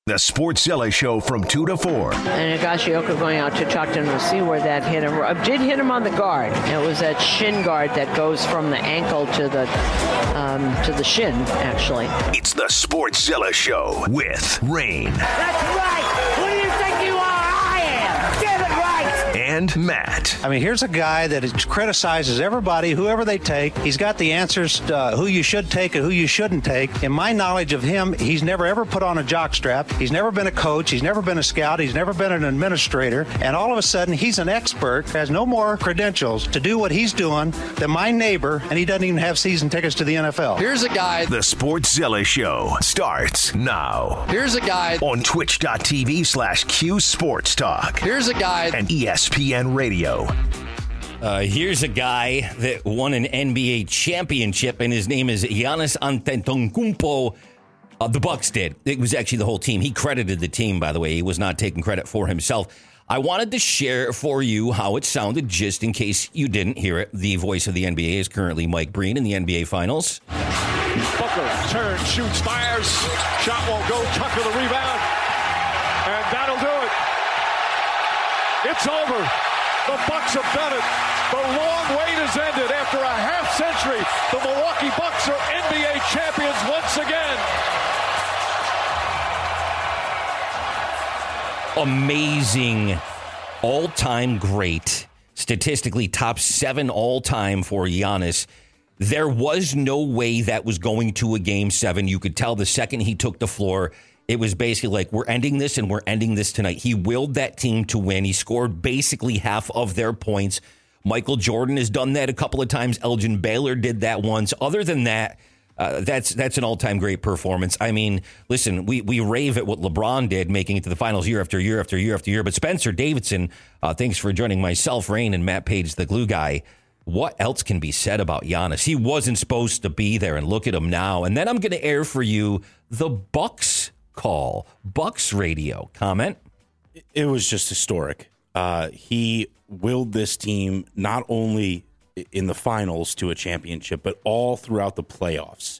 The Sportszilla Show from 2 to 4. And Higashioka going out to talk to him to see where that hit him. Did hit him on the guard. It was that shin guard that goes from the ankle to the shin, actually. It's the Sportszilla Show with Rain. That's right. Who do you think you are? I am. Get it right. And Matt. I mean, here's a guy that criticizes everybody, whoever they take. He's got the answers to who you should take and who you shouldn't take. In my knowledge of him, he's never ever put on a jockstrap. He's never been a coach. He's never been a scout. He's never been an administrator. And all of a sudden, he's an expert, has no more credentials to do what he's doing than my neighbor, and he doesn't even have season tickets to the NFL. Here's a guy. The Sportszilla Show starts now. Here's a guy. On twitch.tv/Q Sports Talk. Here's a guy. And ESPN Radio. Here's a guy that won an NBA championship, and his name is Giannis Antetokounmpo. The Bucks did. It was actually the whole team. He credited the team, by the way. He was not taking credit for himself. I wanted to share for you how it sounded, just in case you didn't hear it. The voice of the NBA is currently Mike Breen in the NBA Finals. Booker turns, shoots, fires. Shot won't go. Tucker the rebound. And that'll do it. It's over. The Bucks have done it. The long wait has ended. After a half century, the Milwaukee Bucks are NBA champions once again. Amazing, all-time great, statistically top 7 all-time for Giannis. There was no way that was going to a Game 7. You could tell the second he took the floor, it was basically like, we're ending this and we're ending this tonight. He willed that team to win. He scored basically half of their points. Michael Jordan has done that a couple of times. Elgin Baylor did that once. Other than that, that's an all-time great performance. I mean, listen, we rave at what LeBron did, making it to the finals year after year after year after year. But Spencer Davidson, thanks for joining myself, Rain, and Matt Page, the glue guy. What else can be said about Giannis? He wasn't supposed to be there, and look at him now. And then I'm going to air for you the Bucks call. Bucks radio. Comment? It was just historic. He willed this team not only in the finals to a championship, but all throughout the playoffs.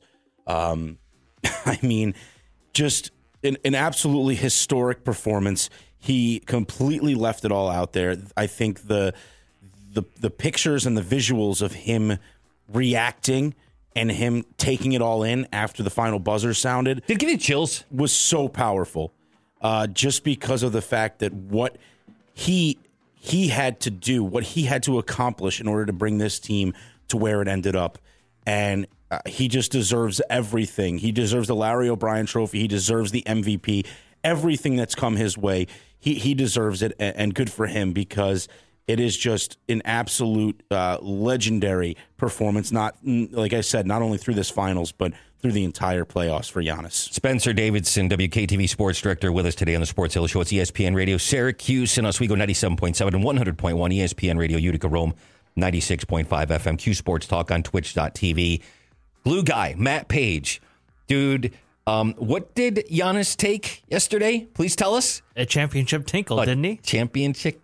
I mean, just an absolutely historic performance. He completely left it all out there. I think the pictures and the visuals of him reacting and him taking it all in after the final buzzer sounded. Did it give you chills? Was so powerful. Just because of the fact that what he had to do, what he had to accomplish in order to bring this team to where it ended up. And he just deserves everything. He deserves the Larry O'Brien trophy. He deserves the MVP. Everything that's come his way, he deserves it, and good for him, because it is just an absolute legendary performance. Not, like I said, not only through this finals, but through the entire playoffs for Giannis. Spencer Davidson, WKTV sports director, with us today on the Sportszilla Show. It's ESPN Radio Syracuse and Oswego 97.7 and 100.1. ESPN Radio Utica Rome 96.5 FM. Q Sports Talk on twitch.tv. Glue guy, Matt Page. Dude, what did Giannis take yesterday? Please tell us. A championship tinkle, didn't he? Championship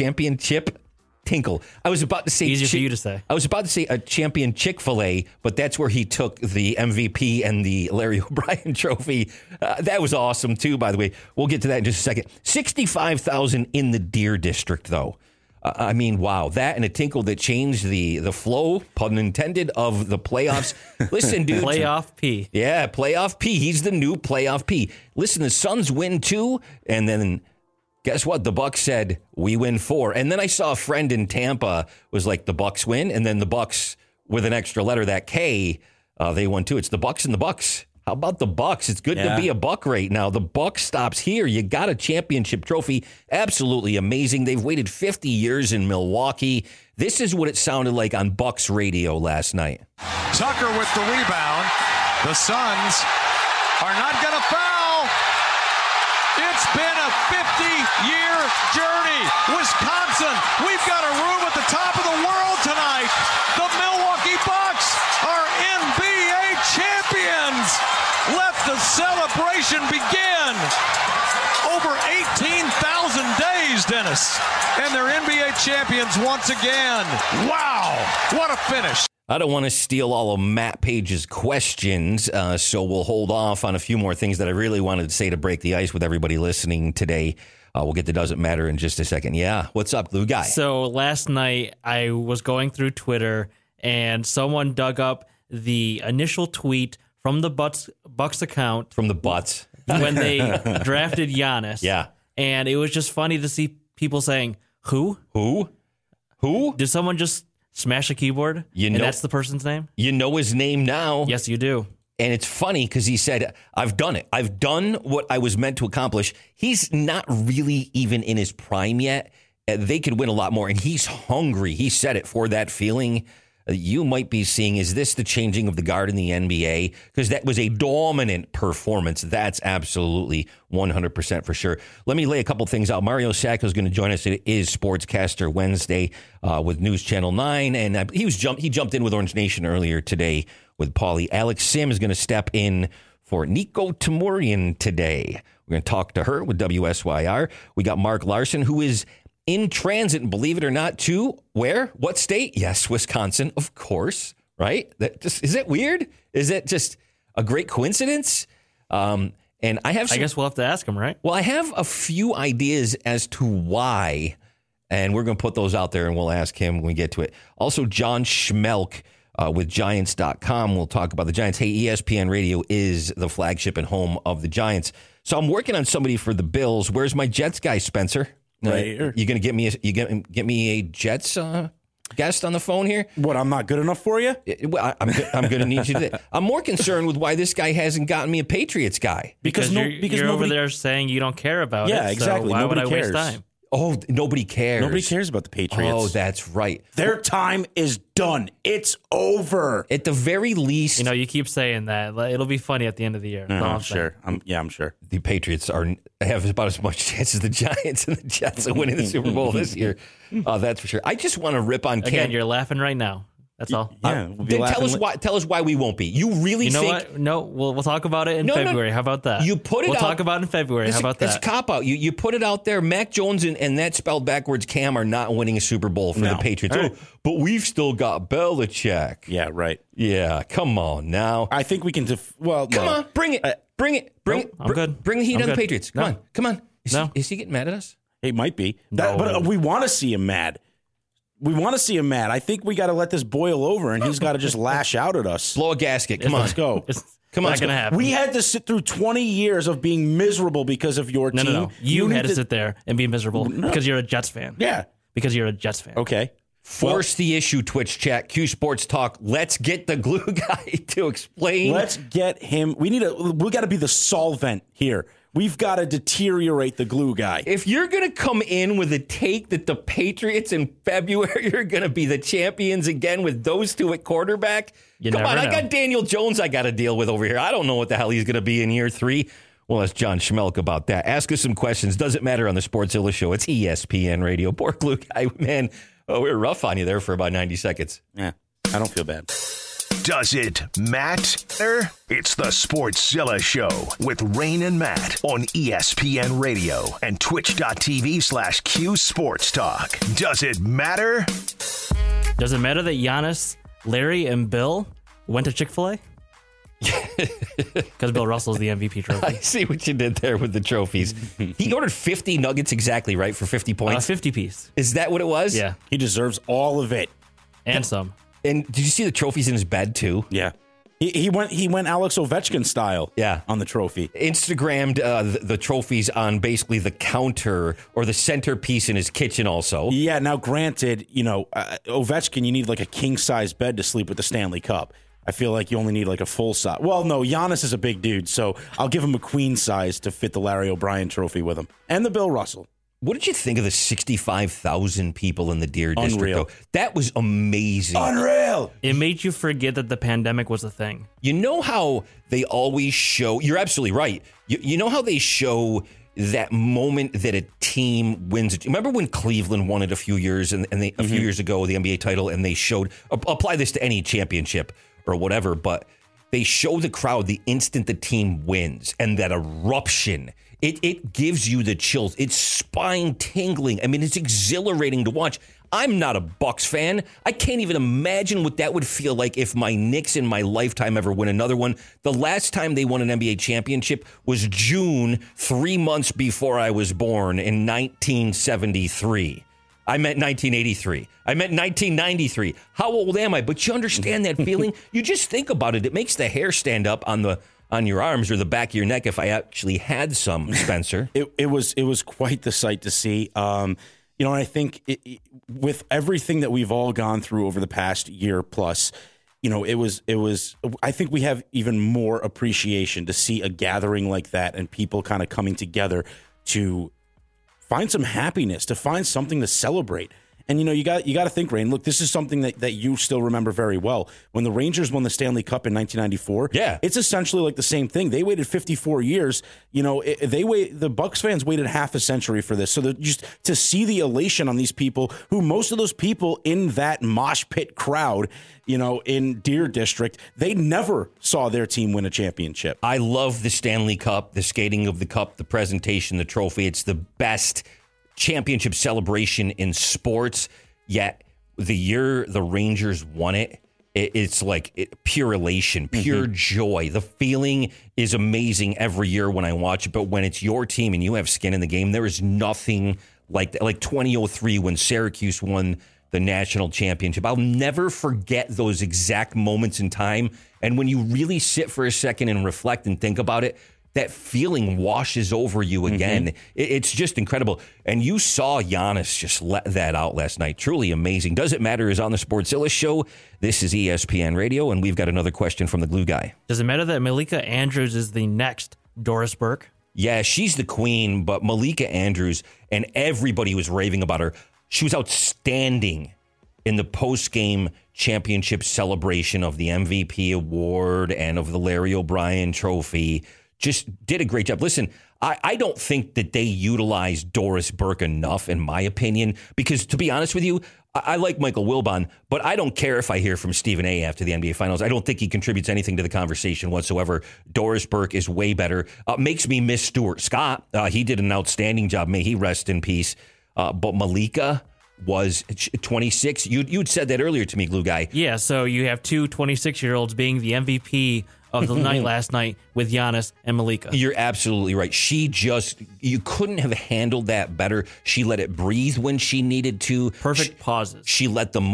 tinkle. I was about to say easier for you to say. I was about to say a champion Chick-fil-A, but that's where he took the MVP and the Larry O'Brien trophy. That was awesome too, by the way. We'll get to that in just a second. 65,000 in the Deer District, though. I mean, wow, that and a tinkle that changed the flow, pun intended, of the playoffs. Listen, dude. Playoff P. Yeah, playoff P. He's the new playoff P. Listen, the Suns win 2, and then guess what? The Bucks said, we win 4. And then I saw a friend in Tampa was like, the Bucks win, and then the Bucks with an extra letter, that K, they won 2. It's the Bucks and the Bucks. How about the Bucks? It's good to be a Buck right now. The Buck stops here. You got a championship trophy. Absolutely amazing. They've waited 50 years in Milwaukee. This is what it sounded like on Bucks radio last night. Tucker with the rebound. The Suns are not going to foul. It's been a 50-year journey. Wisconsin, we've got a room at the top of the world tonight. The Milwaukee Bucks are NBA champions. Let the celebration begin. Over 18,000 days, Dennis, and they're NBA champions once again. Wow, what a finish. I don't want to steal all of Matt Page's questions, so we'll hold off on a few more things that I really wanted to say to break the ice with everybody listening today. We'll get to Doesn't Matter in just a second. Yeah, what's up, Glue Guy? So last night I was going through Twitter and someone dug up the initial tweet from the Bucks account. From the Butts. When they drafted Giannis. Yeah. And it was just funny to see people saying, who? Who? Did someone just smash a keyboard? And that's the person's name? You know his name now. Yes, you do. And it's funny because he said, I've done it. I've done what I was meant to accomplish. He's not really even in his prime yet. They could win a lot more. And he's hungry. He said it for that feeling. You might be seeing, is this the changing of the guard in the NBA? Because that was a dominant performance. That's absolutely 100% for sure. Let me lay a couple things out. Mario Sacco is going to join us. It is Sportscaster Wednesday with News Channel 9. And he jumped in with Orange Nation earlier today with Paulie. Alex Sim is going to step in for Nico Tamurian today. We're going to talk to her with WSYR. We got Mark Larson, who is in transit, believe it or not, to where? What state? Yes, Wisconsin, of course, right? Is that weird? Is it just a great coincidence? And I guess we'll have to ask him, right? Well, I have a few ideas as to why, and we're going to put those out there, and we'll ask him when we get to it. Also, John Schmelk with Giants.com. We'll talk about the Giants. Hey, ESPN Radio is the flagship and home of the Giants. So I'm working on somebody for the Bills. Where's my Jets guy, Spencer? Right here. You going to get me a Jets guest on the phone here? What, I'm not good enough for you? I'm going to need you to do that. I'm more concerned with why this guy hasn't gotten me a Patriots guy. Because you're over there saying you don't care about it. Yeah, exactly. So why Nobody would I cares. waste time? Oh, nobody cares. Nobody cares about the Patriots. Oh, that's right. Their time is done. It's over. At the very least, you keep saying that. It'll be funny at the end of the year. I'm sure. I'm sure. The Patriots have about as much chance as the Giants and the Jets of winning the Super Bowl this year. That's for sure. I just want to rip on Again, you're laughing right now. That's all. Yeah. Then tell us why we won't be. You really think? What? No, we'll talk about it in February. How about that? You put it We'll out. talk about it in February. How about that? It's a cop-out. You put it out there. Mac Jones and that spelled backwards Cam are not winning a Super Bowl for the Patriots. Right. Oh, but we've still got Belichick. Yeah, right. Yeah, come on now. I think we can. Come on, bring it. I'm good. Bring the heat I'm on the good. Patriots. Come on. Is he getting mad at us? It might be. No. But we want to see him mad. I think we got to let this boil over, and he's got to just lash out at us. Blow a gasket. Come on. Let's go. Come on. Not going to happen. We had to sit through 20 years of being miserable because of your team. No. You had to sit there and be miserable because you're a Jets fan. Yeah. Because you're a Jets fan. Okay. Force the issue, Twitch chat, Q Sports Talk. Let's get the glue guy to explain. Let's get him. We got to be the solvent here. We've got to deteriorate the glue guy. If you're going to come in with a take that the Patriots in February are going to be the champions again with those two at quarterback, come on. I got Daniel Jones I got to deal with over here. I don't know what the hell he's going to be in year 3. Well, that's John Schmelk about that. Ask us some questions. Doesn't matter on the Sportszilla show. It's ESPN Radio. Poor glue guy, man. Oh, we were rough on you there for about 90 seconds. Yeah, I don't feel bad. Does it matter? It's the Sportszilla Show with Rain and Matt on ESPN Radio and twitch.tv/Q Sports Talk. Does it matter? Does it matter that Giannis, Larry, and Bill went to Chick-fil-A? Because Bill Russell's the MVP trophy. I see what you did there with the trophies. He ordered 50 nuggets exactly, right, for 50 points? 50 piece. Is that what it was? Yeah. He deserves all of it. And some. And did you see the trophies in his bed, too? Yeah. He went Alex Ovechkin style. Yeah. On the trophy. Instagrammed the trophies on basically the counter or the centerpiece in his kitchen also. Yeah, now granted, Ovechkin, you need like a king-size bed to sleep with the Stanley Cup. I feel like you only need like a full size. Well, no, Giannis is a big dude, so I'll give him a queen size to fit the Larry O'Brien trophy with him. And the Bill Russell. What did you think of the 65,000 people in the Deer District? Unreal. Though? That was amazing. Unreal. It made you forget that the pandemic was a thing. You know how they always show, you're absolutely right. You know how they show that moment that a team wins. Remember when Cleveland won it a few years and they, a few years ago, the NBA title, and they showed, apply this to any championship or whatever, but they show the crowd the instant the team wins and that eruption. It gives you the chills. It's spine tingling. I mean, it's exhilarating to watch. I'm not a Bucks fan. I can't even imagine what that would feel like if my Knicks in my lifetime ever win another one. The last time they won an NBA championship was June, 3 months before I was born in 1973. I meant 1983. I meant 1993. How old am I? But you understand that feeling? You just think about it. It makes the hair stand up on your arms or the back of your neck if I actually had some, Spencer. It was quite the sight to see. And I think with everything that we've all gone through over the past year plus, it was. I think we have even more appreciation to see a gathering like that and people kind of coming together to find some happiness, to find something to celebrate. And, you got to think, Rain, look, this is something that you still remember very well. When the Rangers won the Stanley Cup in 1994, it's essentially like the same thing. They waited 54 years. The Bucks fans waited half a century for this. So just to see the elation on these people, who most of those people in that mosh pit crowd, in Deer District, they never saw their team win a championship. I love the Stanley Cup, the skating of the cup, the presentation, the trophy. It's the best championship celebration in sports. Yet the year the Rangers won it, it's like pure elation, pure joy. The feeling is amazing every year when I watch it. But when it's your team and you have skin in the game, there is nothing like that. Like 2003 when Syracuse won the national championship. I'll never forget those exact moments in time. And when you really sit for a second and reflect and think about it, that feeling washes over you again. It's just incredible. And you saw Giannis just let that out last night. Truly amazing. Does It Matter is on the Sportszilla show. This is ESPN Radio, and we've got another question from the glue guy. Does it matter that Malika Andrews is the next Doris Burke? Yeah, she's the queen, but Malika Andrews, and everybody was raving about her. She was outstanding in the post-game championship celebration of the MVP award and of the Larry O'Brien trophy. Just did a great job. Listen, I don't think that they utilized Doris Burke enough, in my opinion, because to be honest with you, I like Michael Wilbon, but I don't care if I hear from Stephen A. after the NBA Finals. I don't think he contributes anything to the conversation whatsoever. Doris Burke is way better. Makes me miss Stuart Scott. He did an outstanding job. May he rest in peace. But Malika was 26. You'd said that earlier to me, Glue Guy. Yeah, so you have two 26-year-olds being the MVP of the night last night with Giannis and Malika. You're absolutely right. You couldn't have handled that better. She let it breathe when she needed to. Perfect pauses. She let the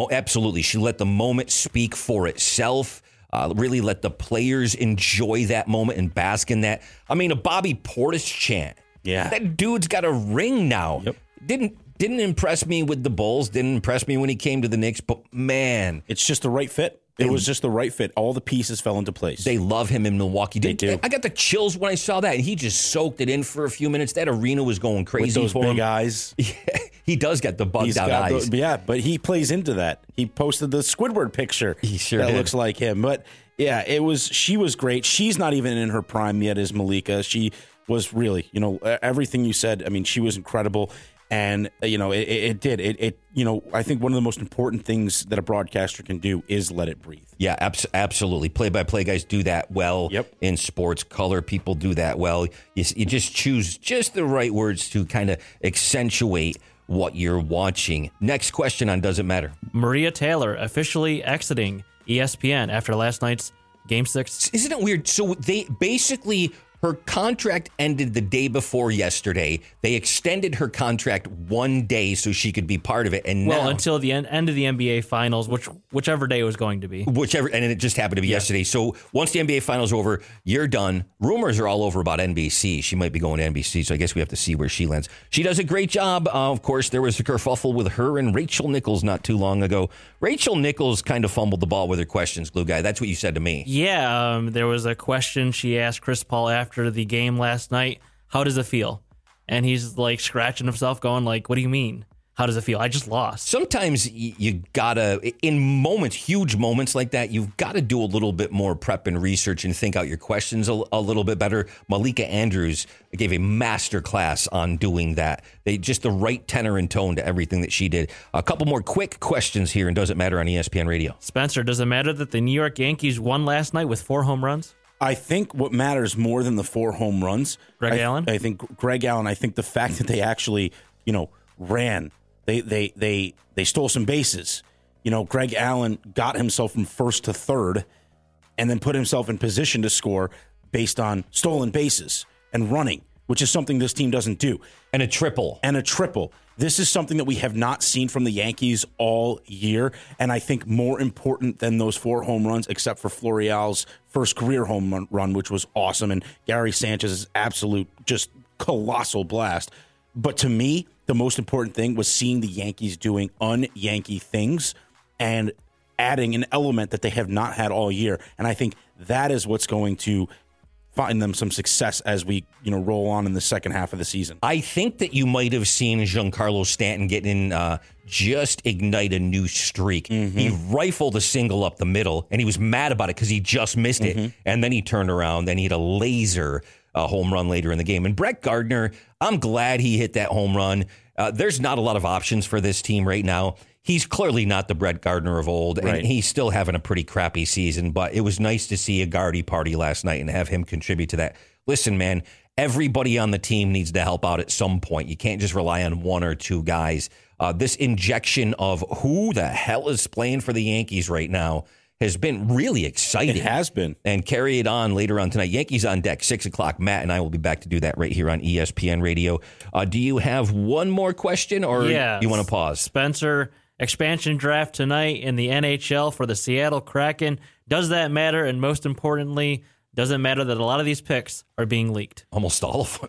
moment speak for itself. Really let the players enjoy that moment and bask in that. I mean, a Bobby Portis chant. Yeah. That dude's got a ring now. Yep. Didn't impress me with the Bulls. Didn't impress me when he came to the Knicks. But, man. It's just the right fit. It was just the right fit. All the pieces fell into place. They love him in Milwaukee. They do. I got the chills when I saw that, and he just soaked it in for a few minutes. That arena was going crazy with those for big him. eyes. Yeah, he does get the bugged out eyes. But he plays into that. He posted the Squidward picture. He sure did. Looks like him. But yeah, she was great. She's not even in her prime yet as Malika. She was really, everything you said. I mean, she was incredible. And, it did. I think one of the most important things that a broadcaster can do is let it breathe. Yeah, absolutely. Play-by-play guys do that well. Yep. In sports. Color people do that well. You just choose just the right words to kind of accentuate what you're watching. Next question on Does It Matter? Maria Taylor officially exiting ESPN after last night's Game 6. Isn't it weird? So they basically... Her contract ended the day before yesterday. They extended her contract one day so she could be part of it. And now, until the end of the NBA Finals, whichever day it was going to be. And it just happened to be yesterday. So once the NBA Finals are over, you're done. Rumors are all over about NBC. She might be going to NBC, so I guess we have to see where she lands. She does a great job. Of course, there was a kerfuffle with her and Rachel Nichols not too long ago. Rachel Nichols kind of fumbled the ball with her questions, Glue Guy. That's what you said to me. Yeah, there was a question she asked Chris Paul after the game last night. How does it feel? And he's like scratching himself going like, what do you mean? How does it feel? I just lost. Sometimes you gotta, in moments, huge moments like that, you've got to do a little bit more prep and research and think out your questions a little bit better. Malika Andrews gave a master class on doing that. Just the right tenor and tone to everything that she did. A couple more quick questions here, and Does It Matter on ESPN Radio? Spencer, does it matter that the New York Yankees won last night with 4 home runs? I think what matters more than the 4 home runs, Greg Allen? I think Greg Allen, I think the fact that they actually, ran. They stole some bases. Greg Allen got himself from first to third and then put himself in position to score based on stolen bases and running, which is something this team doesn't do. And a triple. This is something that we have not seen from the Yankees all year, and I think more important than those 4 home runs, except for Florial's first career home run, which was awesome, and Gary Sanchez's absolute, just colossal blast. But to me, the most important thing was seeing the Yankees doing un-Yankee things and adding an element that they have not had all year, and I think that is what's going to find them some success as we roll on in the second half of the season. I think that you might have seen Giancarlo Stanton get in, just ignite a new streak. Mm-hmm. He rifled a single up the middle, and he was mad about it because he just missed it. And then he turned around, and he had a laser home run later in the game. And Brett Gardner, I'm glad he hit that home run. There's not a lot of options for this team right now. He's clearly not the Brett Gardner of old, and he's still having a pretty crappy season, but it was nice to see a Gardy party last night and have him contribute to that. Listen, man, everybody on the team needs to help out at some point. You can't just rely on 1 or 2 guys. This injection of who the hell is playing for the Yankees right now has been really exciting. It has been. And carry it on later on tonight. Yankees on deck, 6 o'clock. Matt and I will be back to do that right here on ESPN Radio. Do you have one more question, or you want to pause? Spencer, expansion draft tonight in the NHL for the Seattle Kraken. Does that matter? And most importantly, does it matter that a lot of these picks are being leaked? Almost all of them.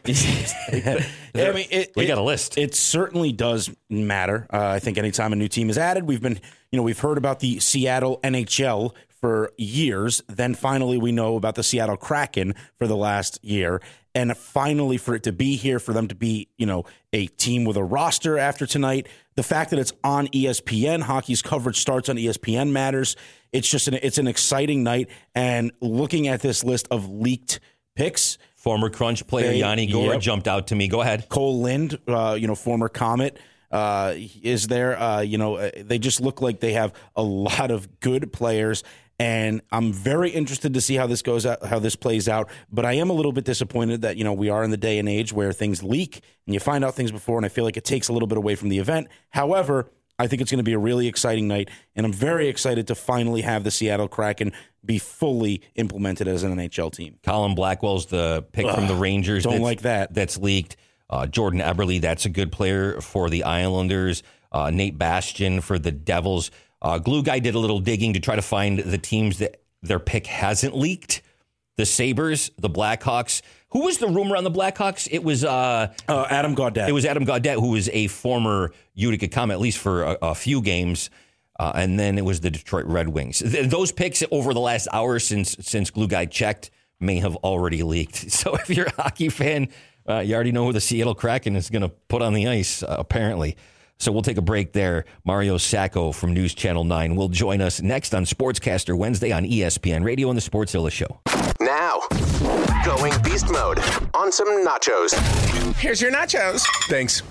We got a list. It certainly does matter. I think anytime a new team is added, we've heard about the Seattle NHL for years. Then finally we know about the Seattle Kraken for the last year. And finally, for it to be here, for them to be, a team with a roster after tonight, the fact that it's on ESPN, hockey's coverage starts on ESPN matters. It's just it's an exciting night. And looking at this list of leaked picks, former Crunch player Yanni Gourde jumped out to me. Go ahead. Cole Lind, former Comet, is there. They just look like they have a lot of good players. And I'm very interested to see how this goes out, how this plays out. But I am a little bit disappointed that, we are in the day and age where things leak and you find out things before. And I feel like it takes a little bit away from the event. However, I think it's going to be a really exciting night. And I'm very excited to finally have the Seattle Kraken be fully implemented as an NHL team. Colin Blackwell's the pick from the Rangers. Don't like that. That's leaked. Jordan Eberle, that's a good player for the Islanders. Nate Bastian for the Devils. Glue Guy did a little digging to try to find the teams that their pick hasn't leaked. The Sabres, the Blackhawks. Who was the rumor on the Blackhawks? It was Adam Gaudette. It was Adam Gaudette, who was a former Utica Comet, at least for a few games. And then it was the Detroit Red Wings. Those picks over the last hour since Glue Guy checked may have already leaked. So if you're a hockey fan, you already know who the Seattle Kraken is going to put on the ice, apparently. So we'll take a break there. Mario Sacco from News Channel 9 will join us next on Sportscaster Wednesday on ESPN Radio and the Sportszilla Show. Now, going beast mode on some nachos. Here's your nachos. Thanks.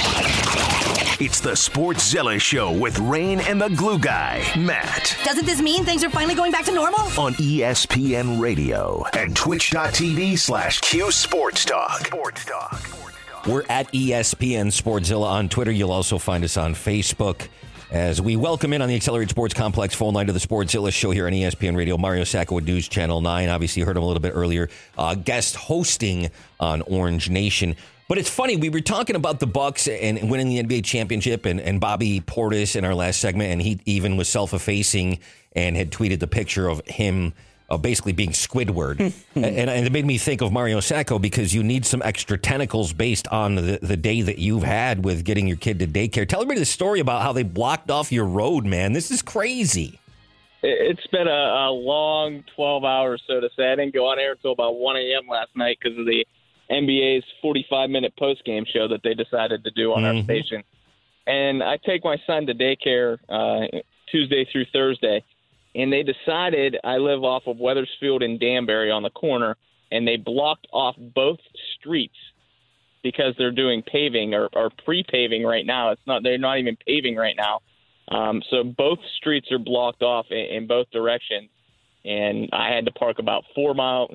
It's the Sportszilla Show with Rain and the Glue Guy, Matt. Doesn't this mean things are finally going back to normal? On ESPN Radio and twitch.tv/Q Sports Talk. We're at ESPN Sportszilla on Twitter. You'll also find us on Facebook as we welcome in on the Accelerate Sports Complex phone line to the Sportszilla Show here on ESPN Radio. Mario Sacco with News Channel 9. Obviously, you heard him a little bit earlier. Guest hosting on Orange Nation. But it's funny, we were talking about the Bucks and winning the NBA championship and Bobby Portis in our last segment, and he even was self-effacing and had tweeted the picture of him basically being Squidward. and it made me think of Mario Sacco because you need some extra tentacles based on the day that you've had with getting your kid to daycare. Tell everybody the story about how they blocked off your road, man. This is crazy. It's been a long 12 hours, so to say. I didn't go on air until about 1 a.m. last night because of the NBA's 45-minute post-game show that they decided to do on our station. And I take my son to daycare Tuesday through Thursday. And they decided, I live off of Weathersfield and Danbury on the corner, and they blocked off both streets because they're doing paving or pre-paving right now. They're not even paving right now. So both streets are blocked off in both directions. And I had to park about 4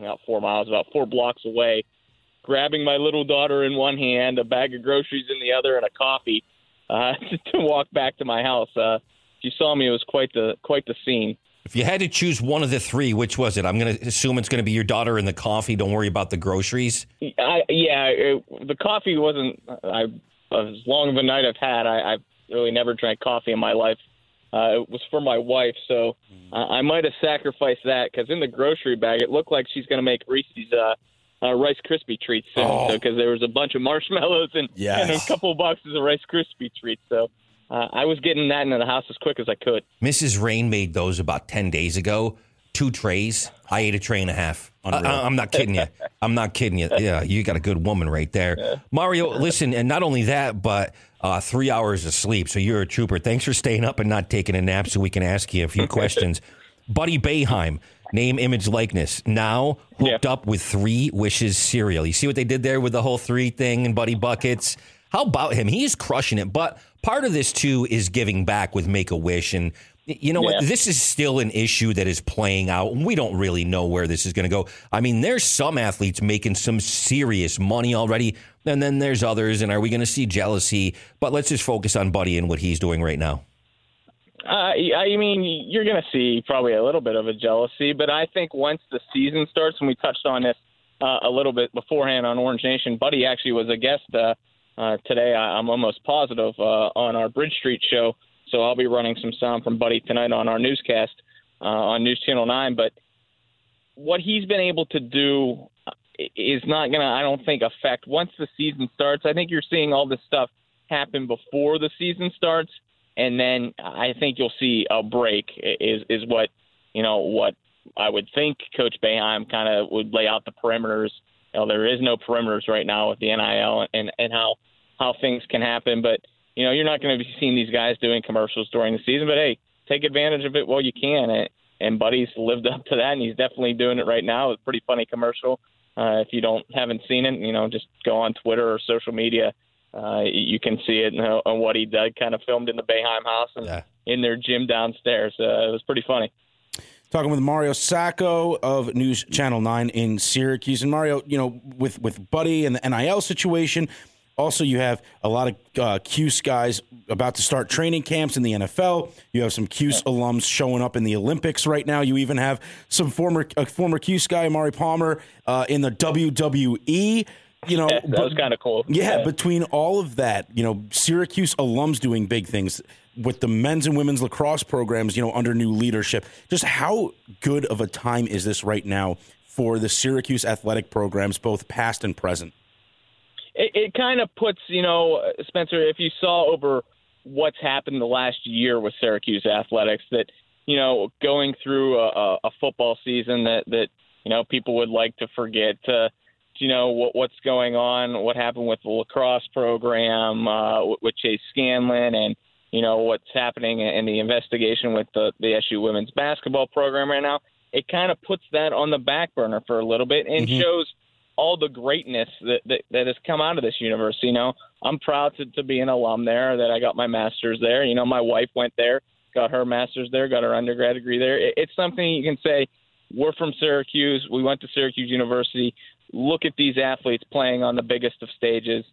blocks away, grabbing my little daughter in one hand, a bag of groceries in the other, and a coffee. to walk back to my house. If you saw me, it was quite the scene. If you had to choose one of the three, which was it? I'm going to assume it's going to be your daughter and the coffee. Don't worry about the groceries. The coffee wasn't as long of a night I've had. I've really never drank coffee in my life. It was for my wife, so I might have sacrificed that because in the grocery bag, it looked like she's going to make Reese's Rice Krispie treats soon because there was a bunch of marshmallows and a couple of boxes of Rice Krispie treats. So I was getting that into the house as quick as I could. Mrs. Rain made those about 10 days ago. 2 trays. I ate a tray and a half. I'm not kidding you. I'm not kidding you. Yeah, you got a good woman right there. Yeah. Mario, listen, and not only that, but 3 hours of sleep. So you're a trooper. Thanks for staying up and not taking a nap so we can ask you a few questions. Buddy Boeheim, name, image, likeness, now hooked up with 3 Wishes cereal. You see what they did there with the whole 3 thing and Buddy Buckets? How about him? He's crushing it. But part of this, too, is giving back with Make-A-Wish. And you know what? This is still an issue that is playing out. We don't really know where this is going to go. I mean, there's some athletes making some serious money already, and then there's others. And are we going to see jealousy? But let's just focus on Buddy and what he's doing right now. I mean, you're going to see probably a little bit of a jealousy, but I think once the season starts, and we touched on this a little bit beforehand on Orange Nation, Buddy actually was a guest today. I'm almost positive on our Bridge Street show. So I'll be running some sound from Buddy tonight on our newscast on News Channel 9. But what he's been able to do is not going to, I don't think, affect once the season starts. I think you're seeing all this stuff happen before the season starts, and then I think you'll see a break is what, what I would think Coach Boeheim kind of would lay out the perimeters. There is no perimeters right now with the NIL and how things can happen, but you're not going to be seeing these guys doing commercials during the season, but hey, take advantage of it while you can. And Buddy's lived up to that, and he's definitely doing it right now. It's a pretty funny commercial. If you haven't seen it, just go on Twitter or social media. You can see it on what he did, kind of filmed in the Boeheim house and in their gym downstairs. It was pretty funny. Talking with Mario Sacco of News Channel 9 in Syracuse. And Mario, with Buddy and the NIL situation, also, you have a lot of Cuse guys about to start training camps in the NFL. You have some Cuse alums showing up in the Olympics right now. You even have some former Cuse guy, Amari Palmer, in the WWE. That was kind of cool. Yeah, between all of that, Syracuse alums doing big things with the men's and women's lacrosse programs, under new leadership. Just how good of a time is this right now for the Syracuse athletic programs, both past and present? It kind of puts, Spencer, if you saw over what's happened the last year with Syracuse athletics, that, going through a football season that people would like to forget, what's going on, what happened with the lacrosse program with Chase Scanlon and, what's happening in the investigation with the SU women's basketball program right now. It kind of puts that on the back burner for a little bit and shows all the greatness that has come out of this university. I'm proud to be an alum there, that I got my master's there. My wife went there, got her master's there, got her undergrad degree there. It's something you can say, we're from Syracuse. We went to Syracuse University. Look at these athletes playing on the biggest of stages.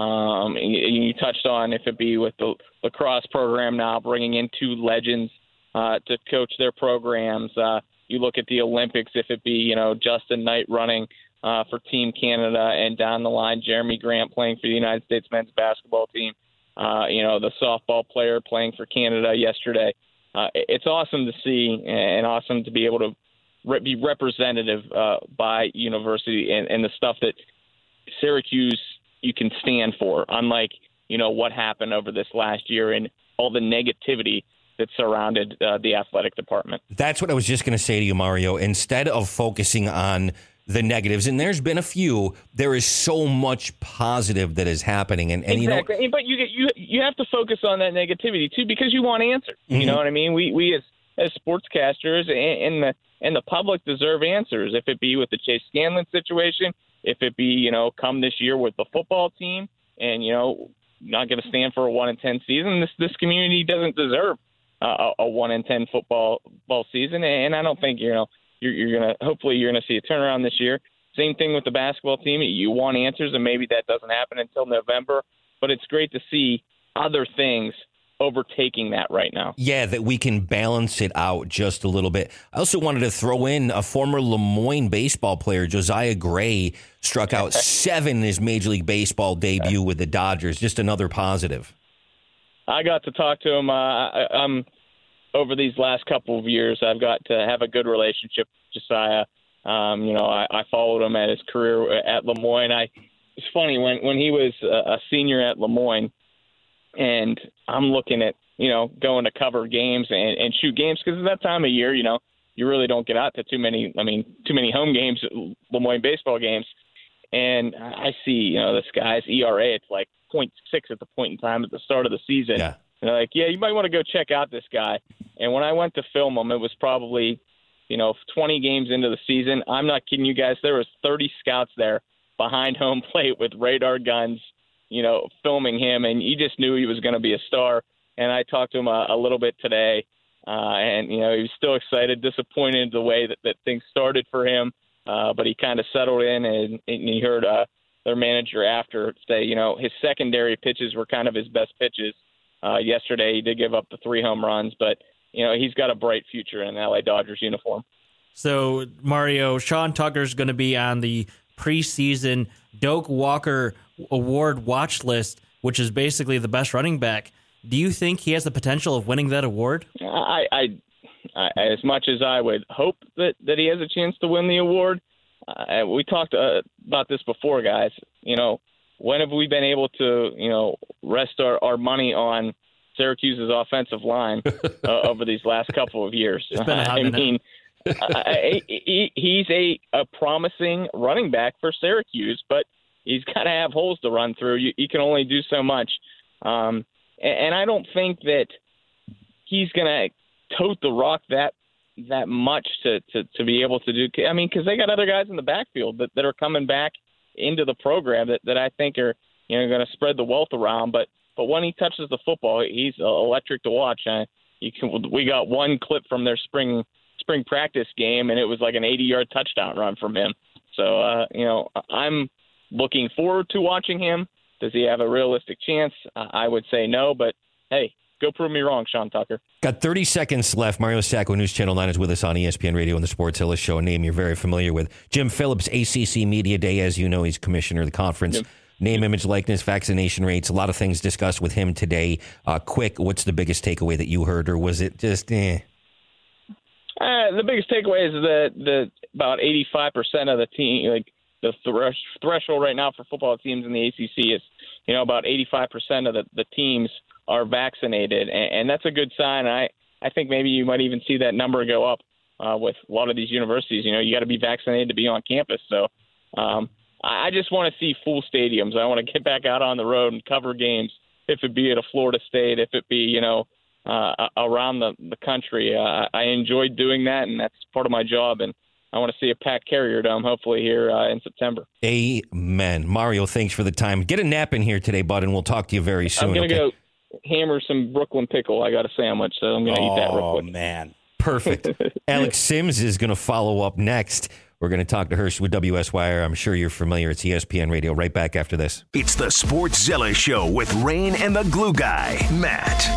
You touched on if it be with the lacrosse program now, bringing in 2 legends to coach their programs. You look at the Olympics, if it be, Justin Knight running for Team Canada, and down the line, Jeremy Grant playing for the United States men's basketball team, the softball player playing for Canada yesterday. It's awesome to see and awesome to be able to be representative by university and the stuff that Syracuse you can stand for, unlike, what happened over this last year and all the negativity that surrounded the athletic department. That's what I was just going to say to you, Mario. Instead of focusing on the negatives, and there's been a few, there is so much positive that is happening. And exactly. But you have to focus on that negativity too, because you want answers. Mm-hmm. You know what I mean? We as sportscasters and the public deserve answers. If it be with the Chase Scanlon situation, if it be, come this year with the football team and, not going to stand for a 1-10 season, this community doesn't deserve a 1-10 football season. And I don't think, you're going to, hopefully you're going to see a turnaround this year. Same thing with the basketball team. You want answers, and maybe that doesn't happen until November. But it's great to see other things overtaking that right now. Yeah, that we can balance it out just a little bit. I also wanted to throw in a former Lemoyne baseball player, Josiah Gray, struck out 7 in his Major League Baseball debut with the Dodgers. Just another positive. I got to talk to him. I'm over these last couple of years. I've got to have a good relationship with Josiah. I followed him at his career at Lemoyne. It's funny when he was a senior at Lemoyne, and I'm looking at going to cover games and shoot games because at that time of year, you really don't get out to too many home games, Lemoyne baseball games, and I see this guy's ERA. It's like 0.6 at the point in time at the start of the season. Yeah. And they're like, yeah, you might want to go check out this guy. And when I went to film him, it was probably 20 games into the season. I'm not kidding you guys. There was 30 scouts there behind home plate with radar guns, filming him, and you just knew he was going to be a star. And I talked to him a little bit today, and he was still excited, disappointed the way that things started for him, but he kind of settled in, and he heard their manager after say, his secondary pitches were kind of his best pitches. Yesterday he did give up the 3 home runs, but he's got a bright future in an LA Dodgers uniform. So, Mario, Sean Tucker's going to be on the preseason Doak Walker Award watch list, which is basically the best running back. Do you think he has the potential of winning that award? I as much as I would hope that he has a chance to win the award, we talked about this before, guys. When have we been able to, rest our money on Syracuse's offensive line over these last couple of years? It's been a hot minute. He's a promising running back for Syracuse, but he's got to have holes to run through. You can only do so much. And I don't think that he's going to tote the rock that much to be able to do. I mean, because they got other guys in the backfield that are coming back into the program that I think are going to spread the wealth around. But when he touches the football, he's electric to watch. We got one clip from their spring practice game, and it was like an 80-yard touchdown run from him. So, I'm looking forward to watching him. Does he have a realistic chance? I would say no, but hey, go prove me wrong, Sean Tucker. Got 30 seconds left. Mario Sacco, News Channel 9, is with us on ESPN Radio and the Sports Illustrated Show, a name you're very familiar with. Jim Phillips, ACC Media Day, as you know, he's commissioner of the conference. Yep. Name, image, likeness, vaccination rates, a lot of things discussed with him today. Quick, what's the biggest takeaway that you heard, or was it just The biggest takeaway is that about 85% of the team, like the threshold right now for football teams in the ACC is, about 85% of the teams are vaccinated, and that's a good sign. I think maybe you might even see that number go up with a lot of these universities. You got to be vaccinated to be on campus. So I just want to see full stadiums. I want to get back out on the road and cover games, if it be at a Florida State, if it be, around the country. I enjoyed doing that, and that's part of my job, and I want to see a packed Carrier Dome hopefully here in September. Amen. Mario, thanks for the time. Get a nap in here today, bud, and we'll talk to you very soon. I'm going to go hammer some Brooklyn pickle. I got a sandwich, so I'm going to eat that real quick. Oh, man. Perfect. Alex Sims is going to follow up next. We're going to talk to her with WSYR. I'm sure you're familiar. It's ESPN Radio. Right back after this. It's the Sportszilla Show with Rain and the Glue Guy, Matt.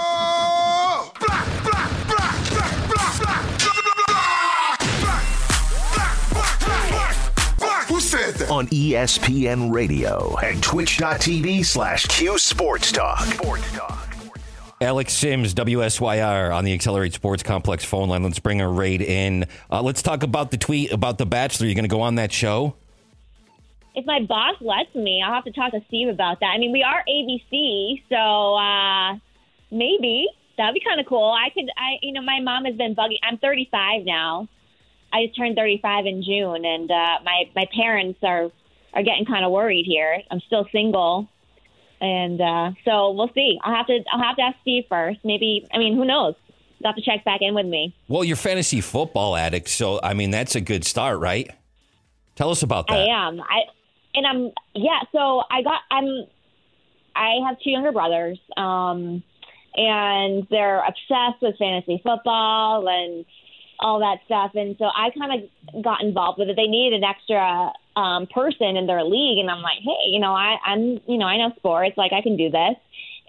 On ESPN Radio and twitch.tv/Q Sports Talk. Alex Sims, WSYR, on the Accelerate Sports Complex phone line. Let's bring her right in. Let's talk about the tweet about The Bachelor. You're going to go on that show? If my boss lets me, I'll have to talk to Steve about that. I mean, we are ABC, so maybe. That'd be kind of cool. My mom has been bugging. I'm 35 now. I just turned 35 in June, and my parents are getting kind of worried here. I'm still single, and so we'll see. I'll have to ask Steve first. Maybe, who knows? He'll have to check back in with me. Well, you're fantasy football addict, so that's a good start, right? Tell us about that. I am. So I have 2 younger brothers, and they're obsessed with fantasy football and all that stuff. And so I kind of got involved with it. They needed an extra person in their league. And I'm like, hey, I know sports. Like, I can do this.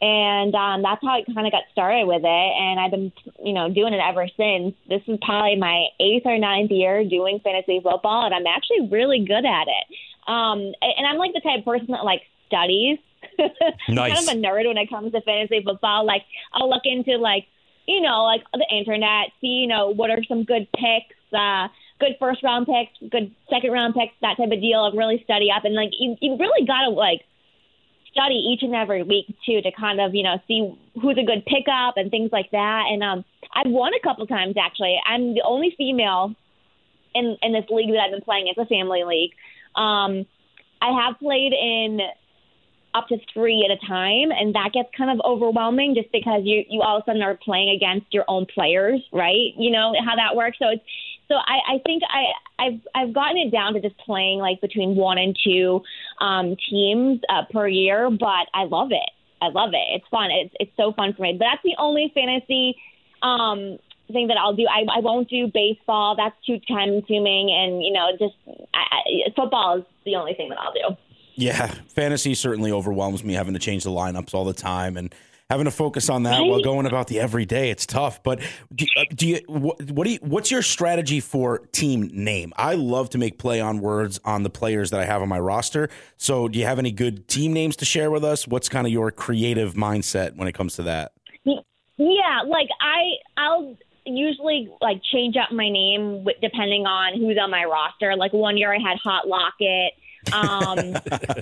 And that's how I kind of got started with it. And I've been, doing it ever since. This is probably my 8th or 9th year doing fantasy football, and I'm actually really good at it. And I'm like the type of person that like studies. I'm Nice. kind of a nerd when it comes to fantasy football. Like I'll look into like the internet, see, what are some good picks, good first round picks, good second round picks, that type of deal, and really study up. And like you really got to like study each and every week too to kind of, see who's a good pickup and things like that. And I've won a couple times actually. I'm the only female in this league that I've been playing. It's a family league. I have played in up to 3 at a time, and that gets kind of overwhelming just because you all of a sudden are playing against your own players, right? You know how that works. So I think I've gotten it down to just playing like between 1 and 2 teams per year, but I love it. It's fun. It's so fun for me. But that's the only fantasy thing that I'll do. I won't do baseball. That's too time consuming, and football is the only thing that I'll do. Yeah, fantasy certainly overwhelms me, having to change the lineups all the time and having to focus on that while going about the everyday. It's tough. But what's your strategy for team name? I love to make play on words on the players that I have on my roster. So do you have any good team names to share with us? What's kind of your creative mindset when it comes to that? Yeah, like I'll usually like change up my name depending on who's on my roster. Like one year I had Hot Locket. I